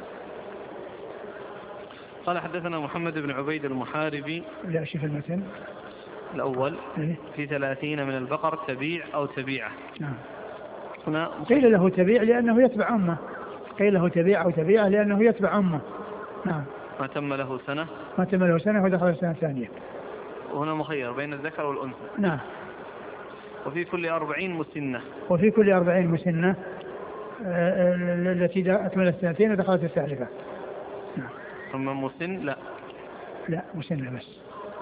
قال حدثنا محمد بن عبيد المحاربي. لا شيء في المتن الأول في 30 من البقر تبيع أو تبيعة. نعم. هنا قيل له تبيع لأنه يتبع أمه، قيل له تبيع أو تبيعة لأنه يتبع أمه. نعم. ما تم له سنة، ما تم له سنة ودخل السنة الثانية. وهنا مخير بين الذكر والأنثى. نعم. وفي كل 40 مسنة. وفي كل 40 مسنة التي أكملت 2 ودخلت الثالثة. نعم. ثم مسن لا مسنة بس.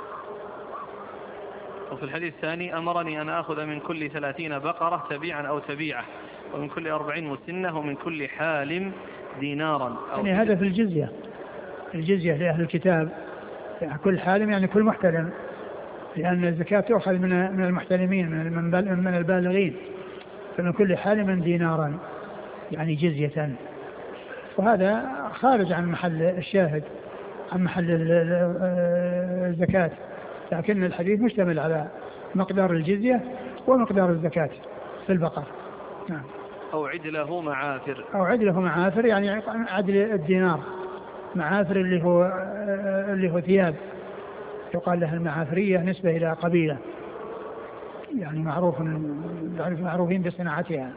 وفي الحديث الثاني أمرني أن أخذ من كل 30 بقرة تبيعا أو تبيعة، ومن كل 40 مسنة، ومن كل حال دينارا. يعني هذا في الجزية لأهل الكتاب، يعني كل حالم يعني كل محتلم، لأن الزكاة تؤخذ من المحتلمين من البالغين، فمن كل حالم دينارا يعني جزية. وهذا خارج عن محل الشاهد، عن محل الزكاة، لكن الحديث مشتمل على مقدار الجزية ومقدار الزكاة في البقر. نعم. أو عدله معافر. أو عدله معافر يعني عدل الدينار، معافر اللي هو ثياب، يقال لها المعافرية نسبة إلى قبيلة، يعني معروفين بصناعتها.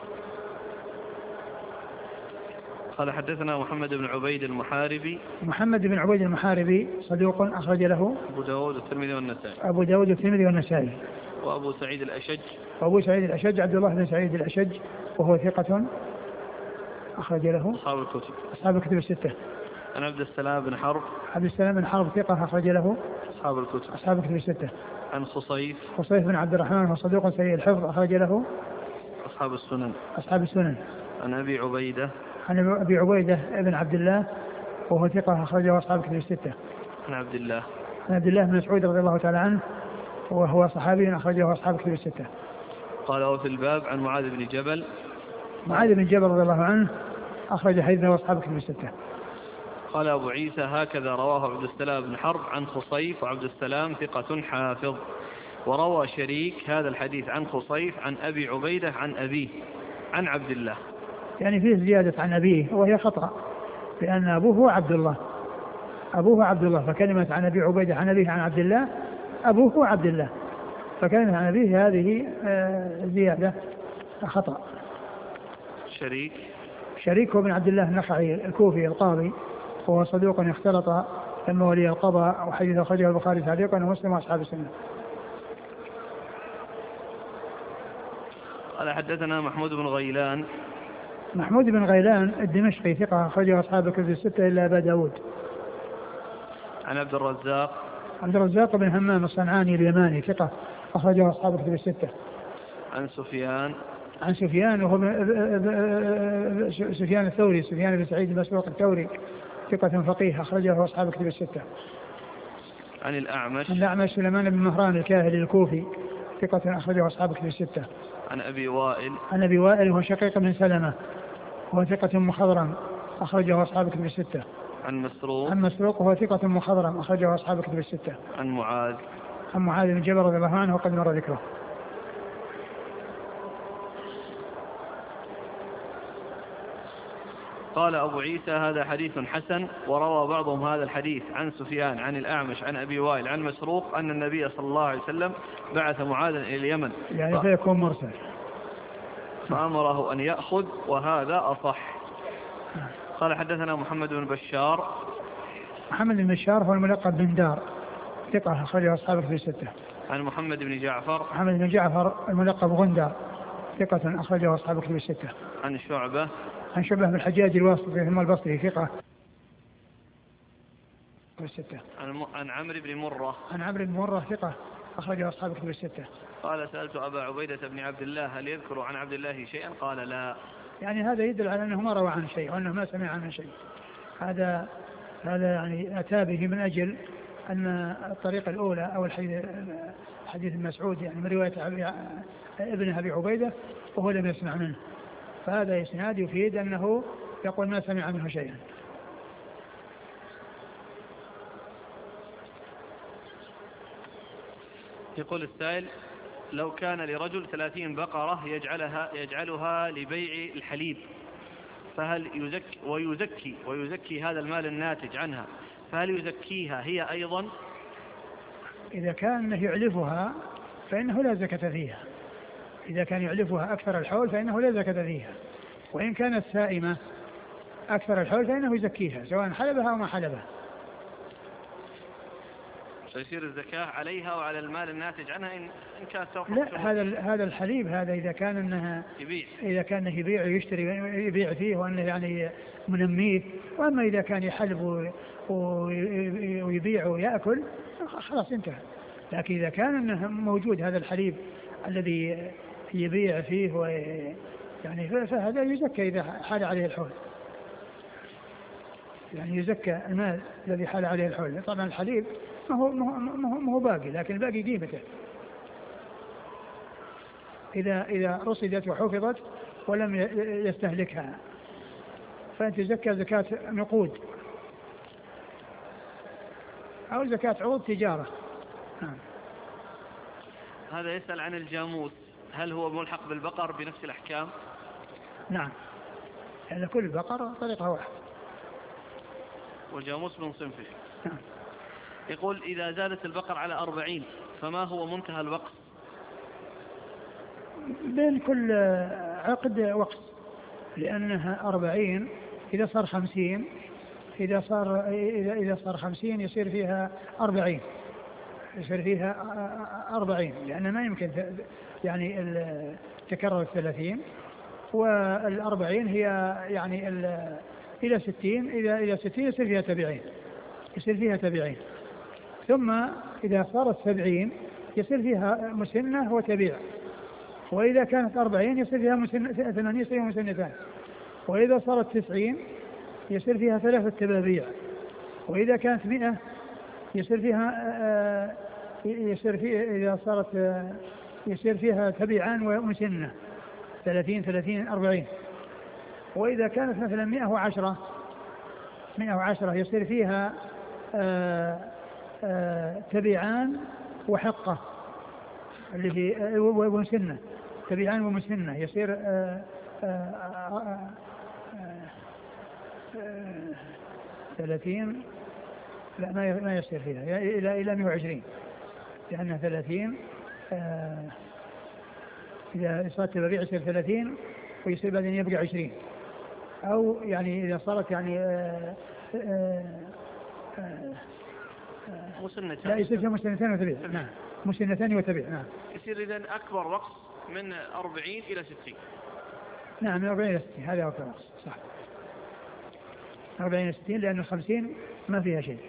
قال حدثنا محمد بن عبيد المحاربي. محمد بن عبيد المحاربي صدوق أخرج له أبو داود والترمذي والنسائي. أبو داود والترمذي والنسائي. وأبو سعيد الأشج. وأبو سعيد الأشج عبد الله بن سعيد الأشج، وهو ثقة أخرج له أصحاب الكتب الستة. عن عبد السلام بن حرب. عبد السلام بن حرب ثقة أخرج له أصحاب الكتب الستة. عن خصيف بن عبد الرحمن وهو صدوق سيء الحفظ أخرج له أصحاب السنن. عن أبي عبيدة. عن أبي عبيدة ابن عبد الله وهو ثقة أخرجه أصحاب الكتب الستة. عن عبد الله بن مسعود رضي الله تعالى عنه وهو صحابي أخرجه أصحاب الكتب الستة. قال وفي الباب عن معاذ بن جبل. معاذ بن جبل رضي الله عنه أخرج حديثه أصحاب الكتب الستة. قال أبو عيسى هكذا رواه عبد السلام بن حرب عن خصيف، وعبد السلام ثقة حافظ. وروى شريك هذا الحديث عن خصيف عن أبي عبيدة عن أبيه عن عبد الله. يعني فيه زيادة عن أبيه وهي خطأ، لأن أبوه عبد الله، فكلمة عن أبي عبيدة عن أبيه عن عبد الله، أبوه عبد الله، فكلمة عن أبيه هذه زيادة خطأ. شريك هو بن عبد الله النخعي الكوفي القاضي، وهو صدوق اختلط لما ولي القضاء، وحديث أخرجه البخاري تعليقا ومسلم وأصحاب السنة. قال حدثنا محمود بن غيلان الدمشقي ثقة أخرجه أصحاب الكتب الستة إلا أبا داود. عن عبد الرزاق بن همام الصنعاني اليماني ثقة أخرجه أصحاب الكتب الستة. عن سفيان وهو سفيان الثوري، سفيان بن سعيد المسروق الثوري ثقة فقيه أخرجه أصحاب الكتب الستة. عن الأعمش سليمان بن مهران الكاهلي الكوفي ثقة أخرجه أصحاب الكتب الستة. عن أبي وائل وهو شقيق بن سلمة وهو ثقة مخضرم أخرجه أصحاب الكتب الستة. عن مسروق وهو ثقة مخضرم أخرجه أصحاب الكتب الستة. عن معاذ بن جبل رضي الله عنه وقد مر ذكره. قال أبو عيسى هذا حديث حسن. وروى بعضهم هذا الحديث عن سفيان عن الأعمش عن أبي وائل عن مسروق أن النبي صلى الله عليه وسلم بعث معاذا إلى اليمن يعني فيكون مرسل فأمره أن يأخذ وهذا أصح. قال حدثنا محمد بن بشار. محمد بن بشار هو الملقب بن دار ثقة أخرجه أصحاب الكتب الستة. عن محمد بن جعفر. محمد بن جعفر الملقب غندار ثقة أخرجه أصحاب الكتب الستة. عن شعبة. عن شعبة بن الحجاج الواسطي ثم البصري ثقة. عن عمرو بن مرة. عن عمرو بن مرة ثقة أخرجه أصحاب الكتب الستة. قال سألت أبا عبيدة بن عبد الله هل يذكر عن عبد الله شيئا قال لا. يعني هذا يدل على أنه ما روى عن شيء وأنه ما سمع عنه شيء. هذا يعني أتى به من أجل أن الطريقة الأولى أو حديث مسعود يعني من رواية ابن أبي عبيدة وهو لم يسمع منه، فهذا إسناد يفيد أنه يقول ما سمع منه شيئا. يقول السائل لو كان لرجل 30 بقرة يجعلها لبيع الحليب فهل ويزكي هذا المال الناتج عنها فهل يزكيها هي أيضا؟ إذا كان يعلفها فإنه لا زكاة فيها. إذا كان يعلفها أكثر الحول فإنه لا زكاة فيها، وإن كانت سائمة أكثر الحول فإنه يزكيها سواء حلبها أو ما حلبها. فيصير الزكاة عليها وعلى المال الناتج عنها إن كانت توفر. لا هذا الحليب هذا إذا كان أنها إذا كان يبيع ويشتري يبيع فيه وأنه يعني منميه، وأما إذا كان يحلب ويبيع ويأكل خلاص انتهى. لكن إذا كان أنه موجود هذا الحليب الذي يبيع فيه يعني فهذا يزكى إذا حال عليه الحول، يعني يزكى المال الذي حال عليه الحول. طبعا الحليب ما هو باقي، لكن الباقي قيمته إذا رصدت وحفظت ولم يستهلكها فأنت تزكى زكاة نقود أو زكاة عروض تجارة. هذا يسأل عن الجاموس هل هو ملحق بالبقر بنفس الأحكام؟ نعم، يعني كل البقر طريقها واحد والجاموس من صنفه. يقول إذا زادت البقر على 40 فما هو منتهى الوقت؟ بين كل عقد وقت، لأنها 40 إذا صار 50 إذا صار 50 يصير فيها 40 يصير فيها 40 لأن ما يمكن يعني تكرر 30 وال40 هي يعني إلى 60 إلى 60 يصير فيها تبعين ثم إذا صارت 70 يصير فيها مسنة وتبيع، وإذا كانت 40 يصير فيها ثمانية مسنتان، وإذا صارت 90 يصير فيها 3 تبابيع، وإذا كانت 100 يصير فيها تبيعان ومسنة 30 40، وإذا كانت مثلا 110 يصير فيها تبيعان وحقة اللي هي ومسنة، تبيعان ومسنة يصير 30 لا ما يصير فيها إلى 120 لأنها 30 إذا صارت تبيع يصير 30 ويصير بعدين يبقى 20 أو يعني إذا صارت يعني لا يصير فيها مسنتان وتبيع. نعم مسنتان وتبيع. نعم يصير إذن أكبر وقت من 40 إلى 60. نعم من 40 إلى 60 هذا أكبر وقت صح 40 إلى 60 لأن 50 ما فيها شيء.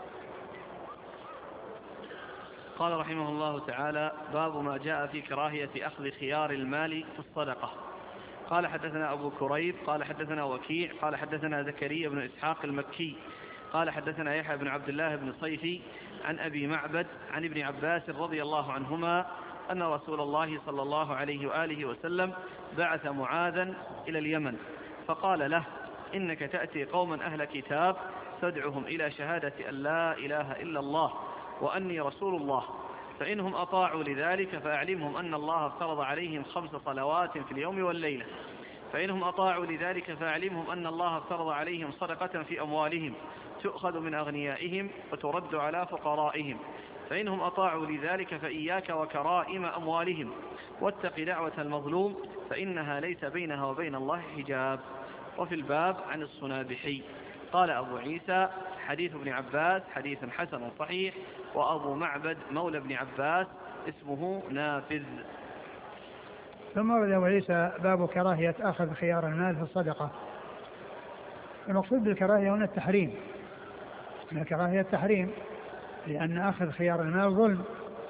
قال رحمه الله تعالى باب ما جاء في كراهية أخذ خيار المال في الصدقة. قال حدثنا أبو كريب قال حدثنا وكيع قال حدثنا زكريا بن إسحاق المكي قال حدثنا يحيى بن عبد الله بن صيفي عن أبي معبد عن ابن عباس رضي الله عنهما أن رسول الله صلى الله عليه وآله وسلم بعث معاذا إلى اليمن فقال له إنك تأتي قوما أهل كتاب تدعهم إلى شهادة أن لا إله إلا الله وأني رسول الله، فإنهم أطاعوا لذلك فأعلمهم أن الله افترض عليهم 5 صلوات في اليوم والليلة، فإنهم أطاعوا لذلك فأعلمهم أن الله افترض عليهم صدقة في أموالهم تؤخذ من أغنيائهم وترد على فقرائهم، فإنهم أطاعوا لذلك فإياك وكرائم أموالهم، واتق دعوة المظلوم فإنها ليس بينها وبين الله حجاب. وفي الباب عن الصنابحي. قال أبو عيسى حديث ابن عباس حديث حسن صحيح، وأبو معبد مولى ابن عباس اسمه نافذ. ثم ورد أبو عيسى باب كراهية أخذ خيار المال في الصدقة. المقصود بالكراهية هنا التحريم، الكراهية التحريم، لأن أخذ خيار المال ظلم،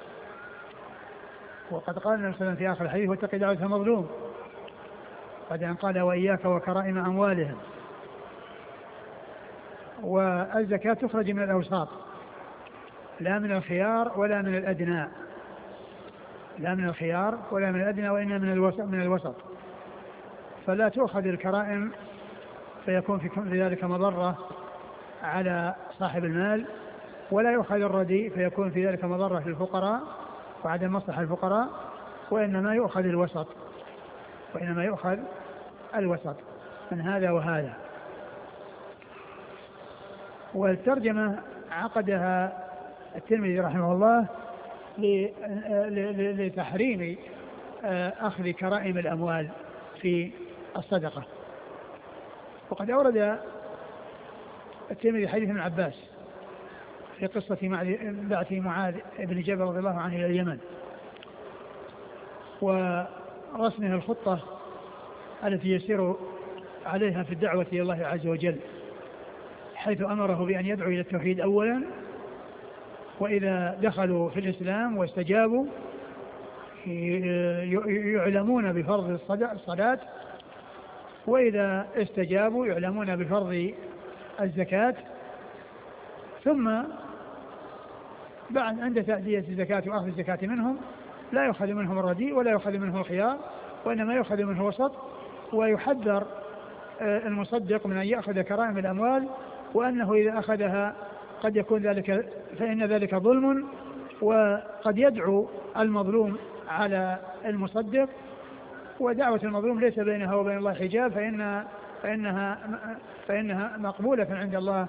وقد قال النبي صلى الله عليه وسلم في آخر الحديث واتق دعوة المظلوم، بعد أن قال وإياك وكرائم أموالهم. والزكاة تخرج من الأوساط لا من الخيار ولا من الأدنى، لا من الخيار ولا من الأدنى، وإنما من الوسط، فلا تؤخذ الكرائم فيكون في ذلك مضرة على صاحب المال، ولا يؤخذ الرديء فيكون في ذلك مضرة للفقراء وعدم مصلحة الفقراء، وإنما يؤخذ الوسط، وإنما يؤخذ الوسط من هذا وهذا. والترجمة عقدها الترمذي رحمه الله لتحريم أخذ كرائم الأموال في الصدقة. وقد أورد الترمذي حديث ابن عباس في قصة بعث معاذ بن جبل رضي الله عنه إلى اليمن، ورسمه الخطة التي يسير عليها في الدعوة إلى الله عز وجل، حيث أمره بأن يدعو إلى التوحيد أولا، وإذا دخلوا في الإسلام واستجابوا يعلمون بفرض الصلاة، وإذا استجابوا يعلمون بفرض الزكاة، ثم بعد عند تأدية الزكاة وأخذ الزكاة منهم لا يؤخذ منهم الرديء ولا يؤخذ منهم الخيار، وإنما يؤخذ منه الوسط. ويحذر المصدق من أن يأخذ كرائم الأموال، وأنه إذا أخذها قد يكون ذلك فإن ذلك ظلم، وقد يدعو المظلوم على المصدق، ودعوة المظلوم ليس بينها وبين الله حجاب، فإنها مقبولة عند الله،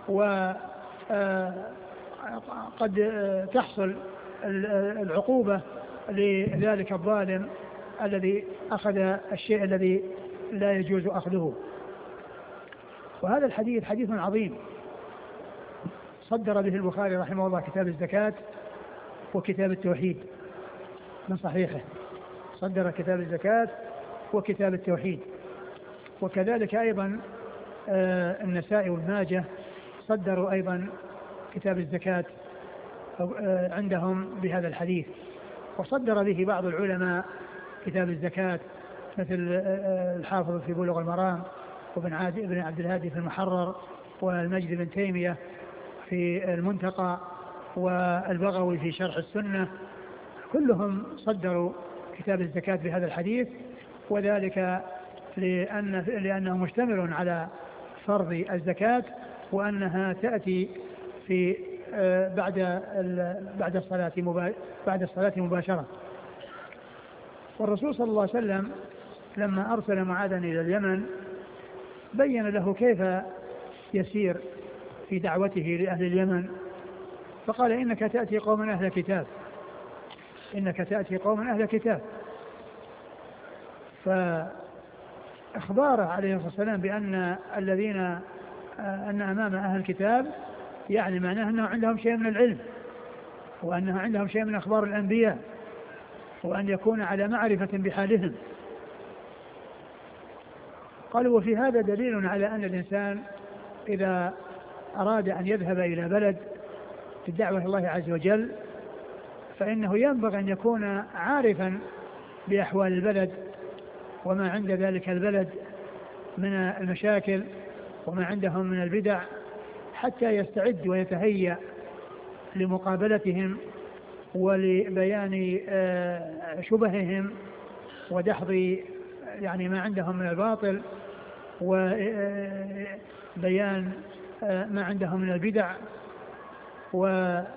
وقد تحصل العقوبة لذلك الظالم الذي أخذ الشيء الذي لا يجوز أخذه. وهذا الحديث حديث عظيم صدر به البخاري رحمه الله كتاب الزكاة وكتاب التوحيد من صحيحه، صدر كتاب الزكاة وكتاب التوحيد. وكذلك أيضا النسائي والماجه صدروا أيضا كتاب الزكاة عندهم بهذا الحديث. وصدر به بعض العلماء كتاب الزكاة مثل الحافظ في بلوغ المرام، وابن عبد الهادي في المحرر، والمجد بن تيمية في المنتقى، والبغوي في شرح السنة، كلهم صدروا كتاب الزكاة بهذا الحديث، وذلك لأنه مشتمل على فرض الزكاة، وأنها تأتي في بعد الصلاة مباشرة. والرسول صلى الله عليه وسلم لما أرسل معاذا إلى اليمن بين له كيف يسير في دعوته لأهل اليمن، فقال إنك تأتي قوما أهل كتاب، إنك تأتي قوما أهل كتاب. فإخباره عليه الصلاة والسلام بأن الذين أن أمام أهل الكتاب يعني معناه أنه عندهم شيء من العلم، وأنه عندهم شيء من أخبار الأنبياء، وأن يكون على معرفة بحالهم. قالوا وفي هذا دليل على أن الإنسان إذا أراد أن يذهب إلى بلد في الدعوة إلى الله عز وجل فإنه ينبغي أن يكون عارفا بأحوال البلد وما عند ذلك البلد من المشاكل وما عندهم من البدع، حتى يستعد ويتهيأ لمقابلتهم ولبيان شبههم ودحض يعني ما عندهم من الباطل، وبيان ما عندهم من البدع وبيان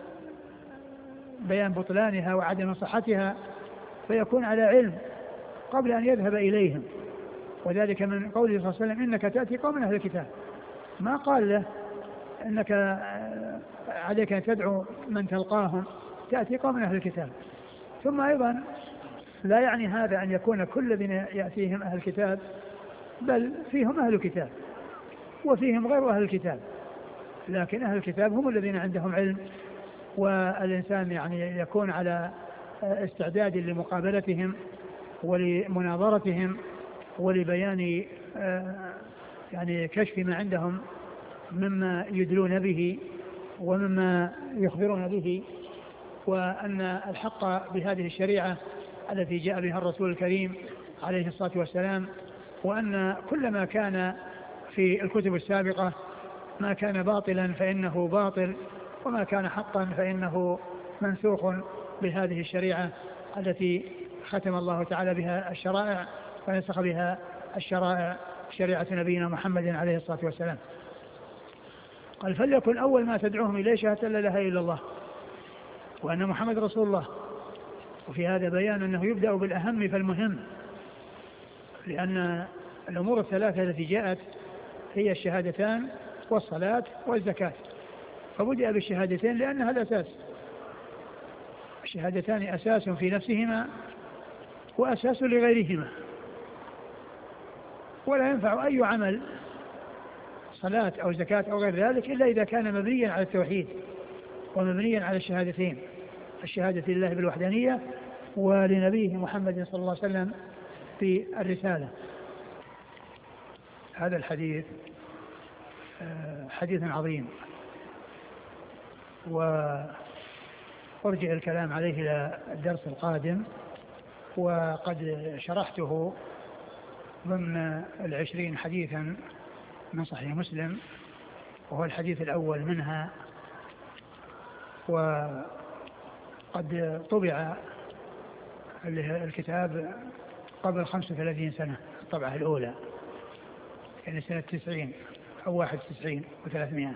بطلانها وعدم صحتها، فيكون على علم قبل أن يذهب إليهم. وذلك من قوله صلى الله عليه وسلم إنك تأتي قوم من أهل الكتاب، ما قال له إنك عليك أن تدعو من تلقاهم، تأتي قوم من أهل الكتاب. ثم أيضا لا يعني هذا أن يكون كل الذين يأتيهم أهل الكتاب، بل فيهم أهل الكتاب وفيهم غير أهل الكتاب، لكن أهل الكتاب هم الذين عندهم علم، والإنسان يعني يكون على استعداد لمقابلتهم ولمناظرتهم ولبيان يعني كشف ما عندهم مما يدلون به ومما يخبرون به، وأن الحق بهذه الشريعة التي جاء بها الرسول الكريم عليه الصلاة والسلام، وأن كل ما كان في الكتب السابقة ما كان باطلا فإنه باطل، وما كان حقا فإنه منسوخ بهذه الشريعة التي ختم الله تعالى بها الشرائع ونسخ بها الشرائع، شريعة نبينا محمد عليه الصلاة والسلام. قال فليكن أول ما تدعوهم إليه شهادة لا إله إلا الله وأن محمد رسول الله. وفي هذا بيان أنه يبدأ بالأهم فالمهم، لأن الأمور الثلاثة التي جاءت هي الشهادتان والصلاة والزكاة، فبدأ بالشهادتين لأنها الأساس. الشهادتان أساس في نفسهما وأساس لغيرهما، ولا ينفع أي عمل صلاة أو زكاة أو غير ذلك إلا إذا كان مبنيا على التوحيد ومبنيا على الشهادتين، الشهادة لله بالوحدانية ولنبيه محمد صلى الله عليه وسلم في الرسالة. هذا الحديث حديث عظيم، وأرجع الكلام عليه إلى الدرس القادم، وقد شرحته ضمن 20 حديثا من صحيح مسلم، وهو الحديث الأول منها، وقد طبع الكتاب قبل 35 سنة، الطبعة الأولى يعني سنة 90 أو 91 و300،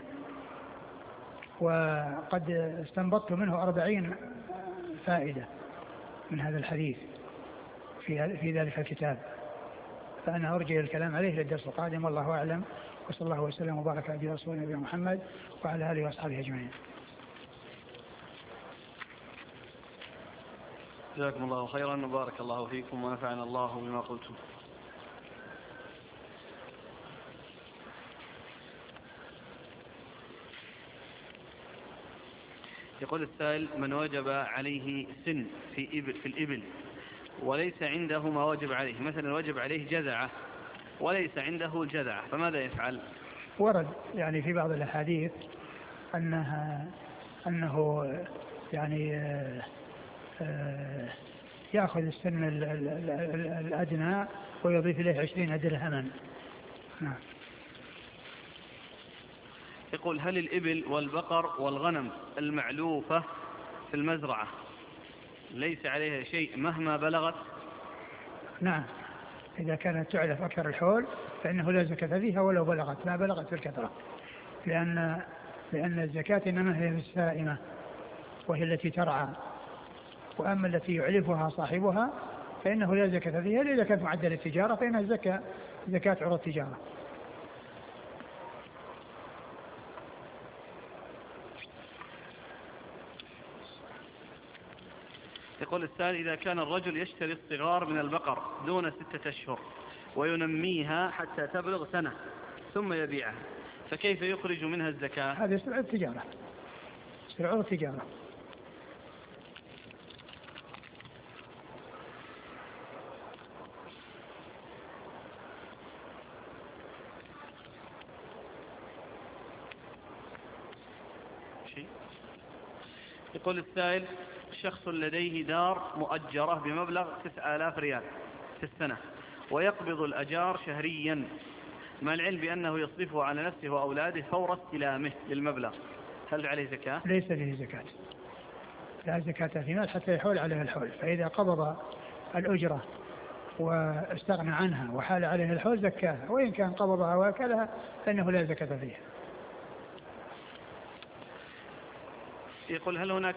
وقد استنبطت منه 40 فائدة من هذا الحديث في ذلك الكتاب، فأنا أرجع الكلام عليه للدرس القادم، والله أعلم، وصلى الله وسلم وبارك على رسول نبينا محمد وعلى آله وأصحابه أجمعين. جزاكم الله خيرا وبارك الله فيكم ونفعنا الله بما قلتم. يقول السائل: من وجب عليه سن في الإبل وليس عنده ما وجب عليه، مثلا وجب عليه جذعة وليس عنده الجذعة، فماذا يفعل؟ ورد يعني في بعض الأحاديث أنه يعني يأخذ السن الأدنى ويضيف إليه 20 درهما. نعم. يقول: هل الإبل والبقر والغنم المعلوفة في المزرعة ليس عليها شيء مهما بلغت؟ نعم، إذا كانت تعلف أكثر الحول فإنه لا زكاة فيها ولو ما بلغت في الكثرة، لأن الزكاة إنما هي في السائمة وهي التي ترعى، وأما التي يعلفها صاحبها فإنه لا زكاة فيها إذا كانت معدل التجارة، فإنها زكاة عروض التجارة. يقول السائل: إذا كان الرجل يشتري الصغار من البقر دون 6 أشهر وينميها حتى تبلغ سنة ثم يبيعها، فكيف يخرج منها الزكاة؟ هذا يصير عروض التجارة، يصير عروض التجارة. يقول السائل: شخص لديه دار مؤجرة بمبلغ 9000 ريال في السنة ويقبض الأجار شهريا، مع العلم بأنه يصرفه على نفسه وأولاده فور استلامه للمبلغ، هل عليه زكاة؟ ليس له زكاة، لا زكاة في مال حتى يحول عليه الحول، فإذا قبض الأجرة واستغنى عنها وحال عليه الحول زكاها، وإن كان قبضها وأكلها فإنه لا زكاة فيها. يقول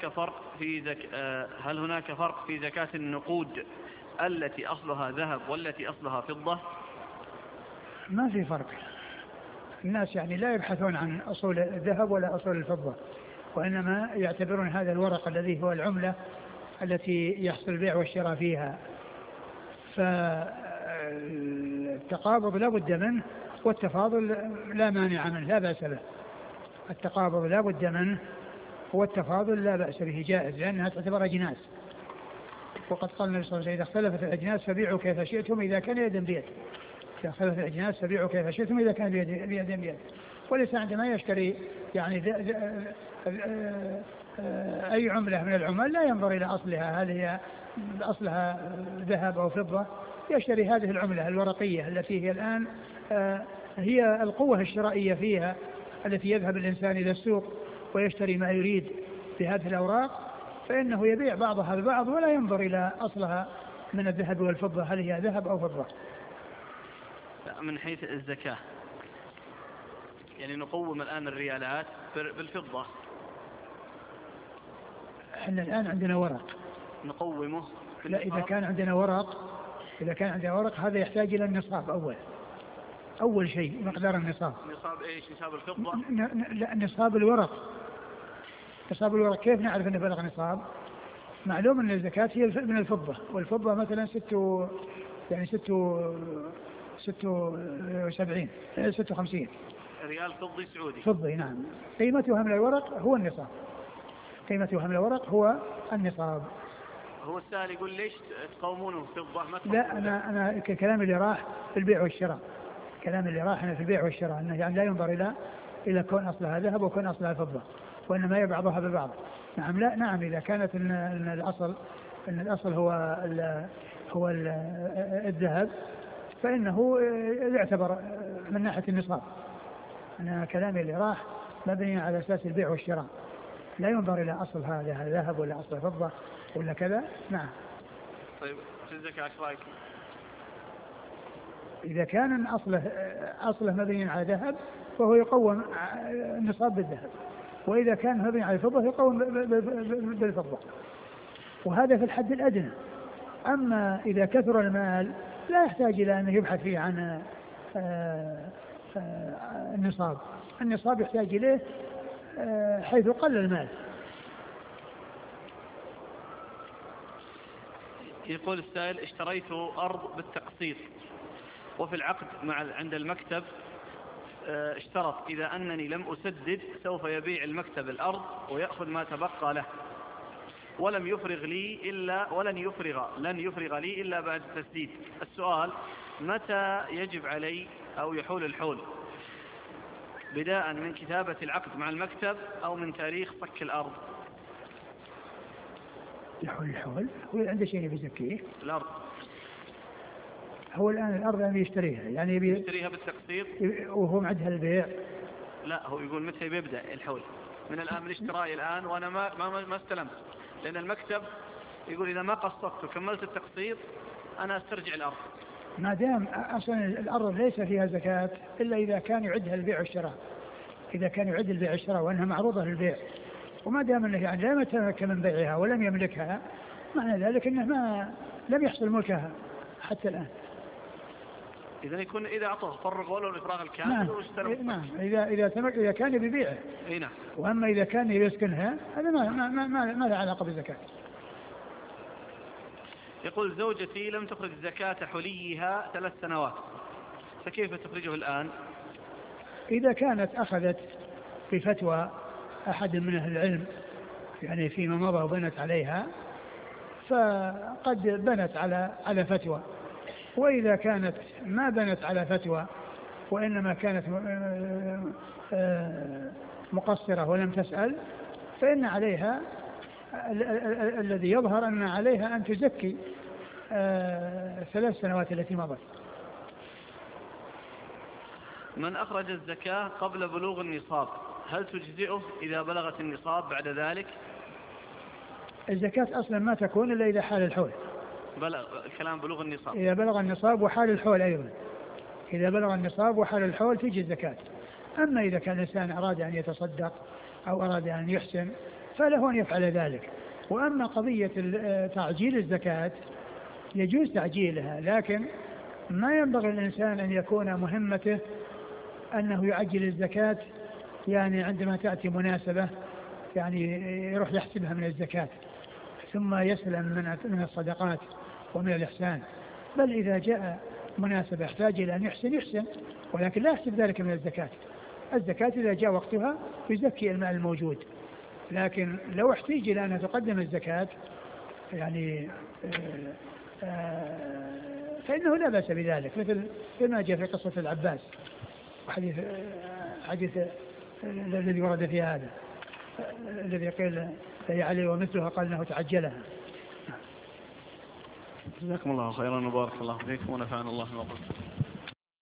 هل هناك فرق في زكاة النقود التي أصلها ذهب والتي أصلها فضة؟ ما في فرق. الناس يعني لا يبحثون عن أصول الذهب ولا أصول الفضة، وإنما يعتبرون هذا الورق الذي هو العملة التي يحصل البيع والشراء فيها. فالتقابض لا بد منه، والتفاضل لا مانع منه لا بأس به. التقابض لا بد منه، والتفاضل لا بأس به، جائز، لأنها تعتبر أجناس. وقد قال النبي صلى الله عليه وسلم: إذا اختلفت الأجناس فبيعوا كيف شئتم إذا كان يدا بيد. إذا اختلفت الأجناس فبيعوا كيف شئتم إذا كان بيدا بيد. وليس عندما يشتري يعني أي عملة من العمل لا ينظر إلى أصلها، هل هي أصلها ذهب أو فضة. يشتري هذه العملة الورقية التي هي الآن هي القوة الشرائية فيها، التي يذهب الإنسان إلى السوق ويشتري ما يريد بهذه الأوراق، فإنه يبيع بعضها ببعض ولا ينظر إلى أصلها من الذهب والفضة هل هي ذهب أو فضة. من حيث الزكاة يعني نقوم الآن الريالات بالفضة. احنا الآن عندنا ورق نقومه لا، إذا كان عندنا ورق هذا يحتاج إلى النصاب. أول شيء مقدار النصاب. نصاب إيش؟ نصاب الفضة؟ لا، نصاب الورق. نصاب الورق كيف نعرف أنه بلغ نصاب؟ معلوم أن الزكاة هي من الفضة، والفضة مثلا 56 ريال فضي سعودي. فضي نعم. قيمتها من الورق هو النصاب. قيمتها من الورق هو النصاب. هو السائل يقول ليش تقومونه فضة؟ لا، أنا كلامي اللي راح في البيع والشراء. كلامي اللي راح أنا في البيع والشراء أنه يعني لا ينظر إلى كون أصلها ذهب وكون أصلها فضة، وإنما هي بعضها ببعض. نعم. لا نعم، إذا كانت إن الأصل هو الذهب فإنه يعتبر من ناحية النصاب. أنا كلامي اللي راح مبني على أساس البيع والشراء، لا ينظر إلى أصل هذا ذهب ولا أصل فضة ولا كذا. نعم. طيب في الزكاة ايش رايك؟ إذا كان أصله مبني على ذهب فهو يقوم النصاب بالذهب، وإذا كان مبني على الفضة يقوم بالفضة، وهذا في الحد الأدنى. أما إذا كثر المال لا يحتاج إلى أن يبحث فيه عن النصاب. النصاب يحتاج إليه حيث قل المال. يقول السائل: اشتريت أرض بالتقسيط، وفي العقد عند المكتب اشترط إذا أنني لم أسدد سوف يبيع المكتب الأرض ويأخذ ما تبقى له، ولن يفرغ لي إلا بعد التسديد. السؤال: متى يجب علي أو يحول الحول؟ بداء من كتابة العقد مع المكتب أو من تاريخ صك الأرض؟ يحول الحول هو عنده شيء يزكيه الأرض. هو الآن الأرض يعني يشتريها، يعني يشتريها بالتقسيط وهو معدها البيع. لا، هو يقول متى بيبدأ الحول؟ من الآن، من اشترائي الآن وأنا ما استلمت، لأن المكتب يقول إذا ما قسطت وكملت التقسيط أنا استرجع الأرض. ما دام أصلا الأرض ليس فيها زكاة إلا إذا كان يعدها البيع والشراء، إذا كان يعد البيع والشراء وأنها معروضة للبيع، وما دام أنه يعني لا يتمكن من بيعها ولم يملكها، معنى ذلك أنه لم يحصل ملكها حتى الآن. إذا يكون إذا أعطوه فرغ ولو الإفراغ الكامل واشترى. نعم. إذا كان ببيعه. نعم. وأما إذا كان يسكنها هذا ما له علاقة بالزكاة. يقول: زوجتي لم تخرج زكاة حليها 3 سنوات، فكيف تخرجه الآن؟ إذا كانت أخذت بفتوى أحد من أهل العلم يعني فيما مضى وبنت عليها فقد بنت على فتوى، وإذا كانت ما بنت على فتوى وإنما كانت مقصرة ولم تسأل فإن عليها الذي يظهر أن عليها أن تزكي 3 سنوات التي مضت. من أخرج الزكاة قبل بلوغ النصاب هل تجزئه إذا بلغت النصاب بعد ذلك؟ الزكاة أصلا ما تكون إلا إذا حال الحول. كلام بلوغ النصاب. إذا بلغ النصاب وحال الحول أيضا. إذا بلغ النصاب وحال الحول تجي الزكاة. أما إذا كان الإنسان أراد أن يتصدق أو أراد أن يحسن فله أن يفعل ذلك. وأما قضية تعجيل الزكاة يجوز تعجيلها، لكن ما ينبغي الإنسان أن يكون مهمته أنه يعجل الزكاة يعني عندما تأتي مناسبة يعني يروح يحسبها من الزكاة ثم يسلم من الصدقات ومن الإحسان، بل إذا جاء مناسبة يحتاج إلى أن يحسن، ولكن لا يحسب ذلك من الزكاة. الزكاة إذا جاء وقتها يزكي المال الموجود، لكن لو احتاج إلى أن تقدم الزكاة يعني فإنه لا بأس بذلك، مثل ما جاء في قصة العباس حديث الذي ورد في هذا الذي قيل هي عليه ومثلها قال انه تعجلها. جزاكم الله خيرا وبارك الله فيكم ونفعنا الله بما قلتم.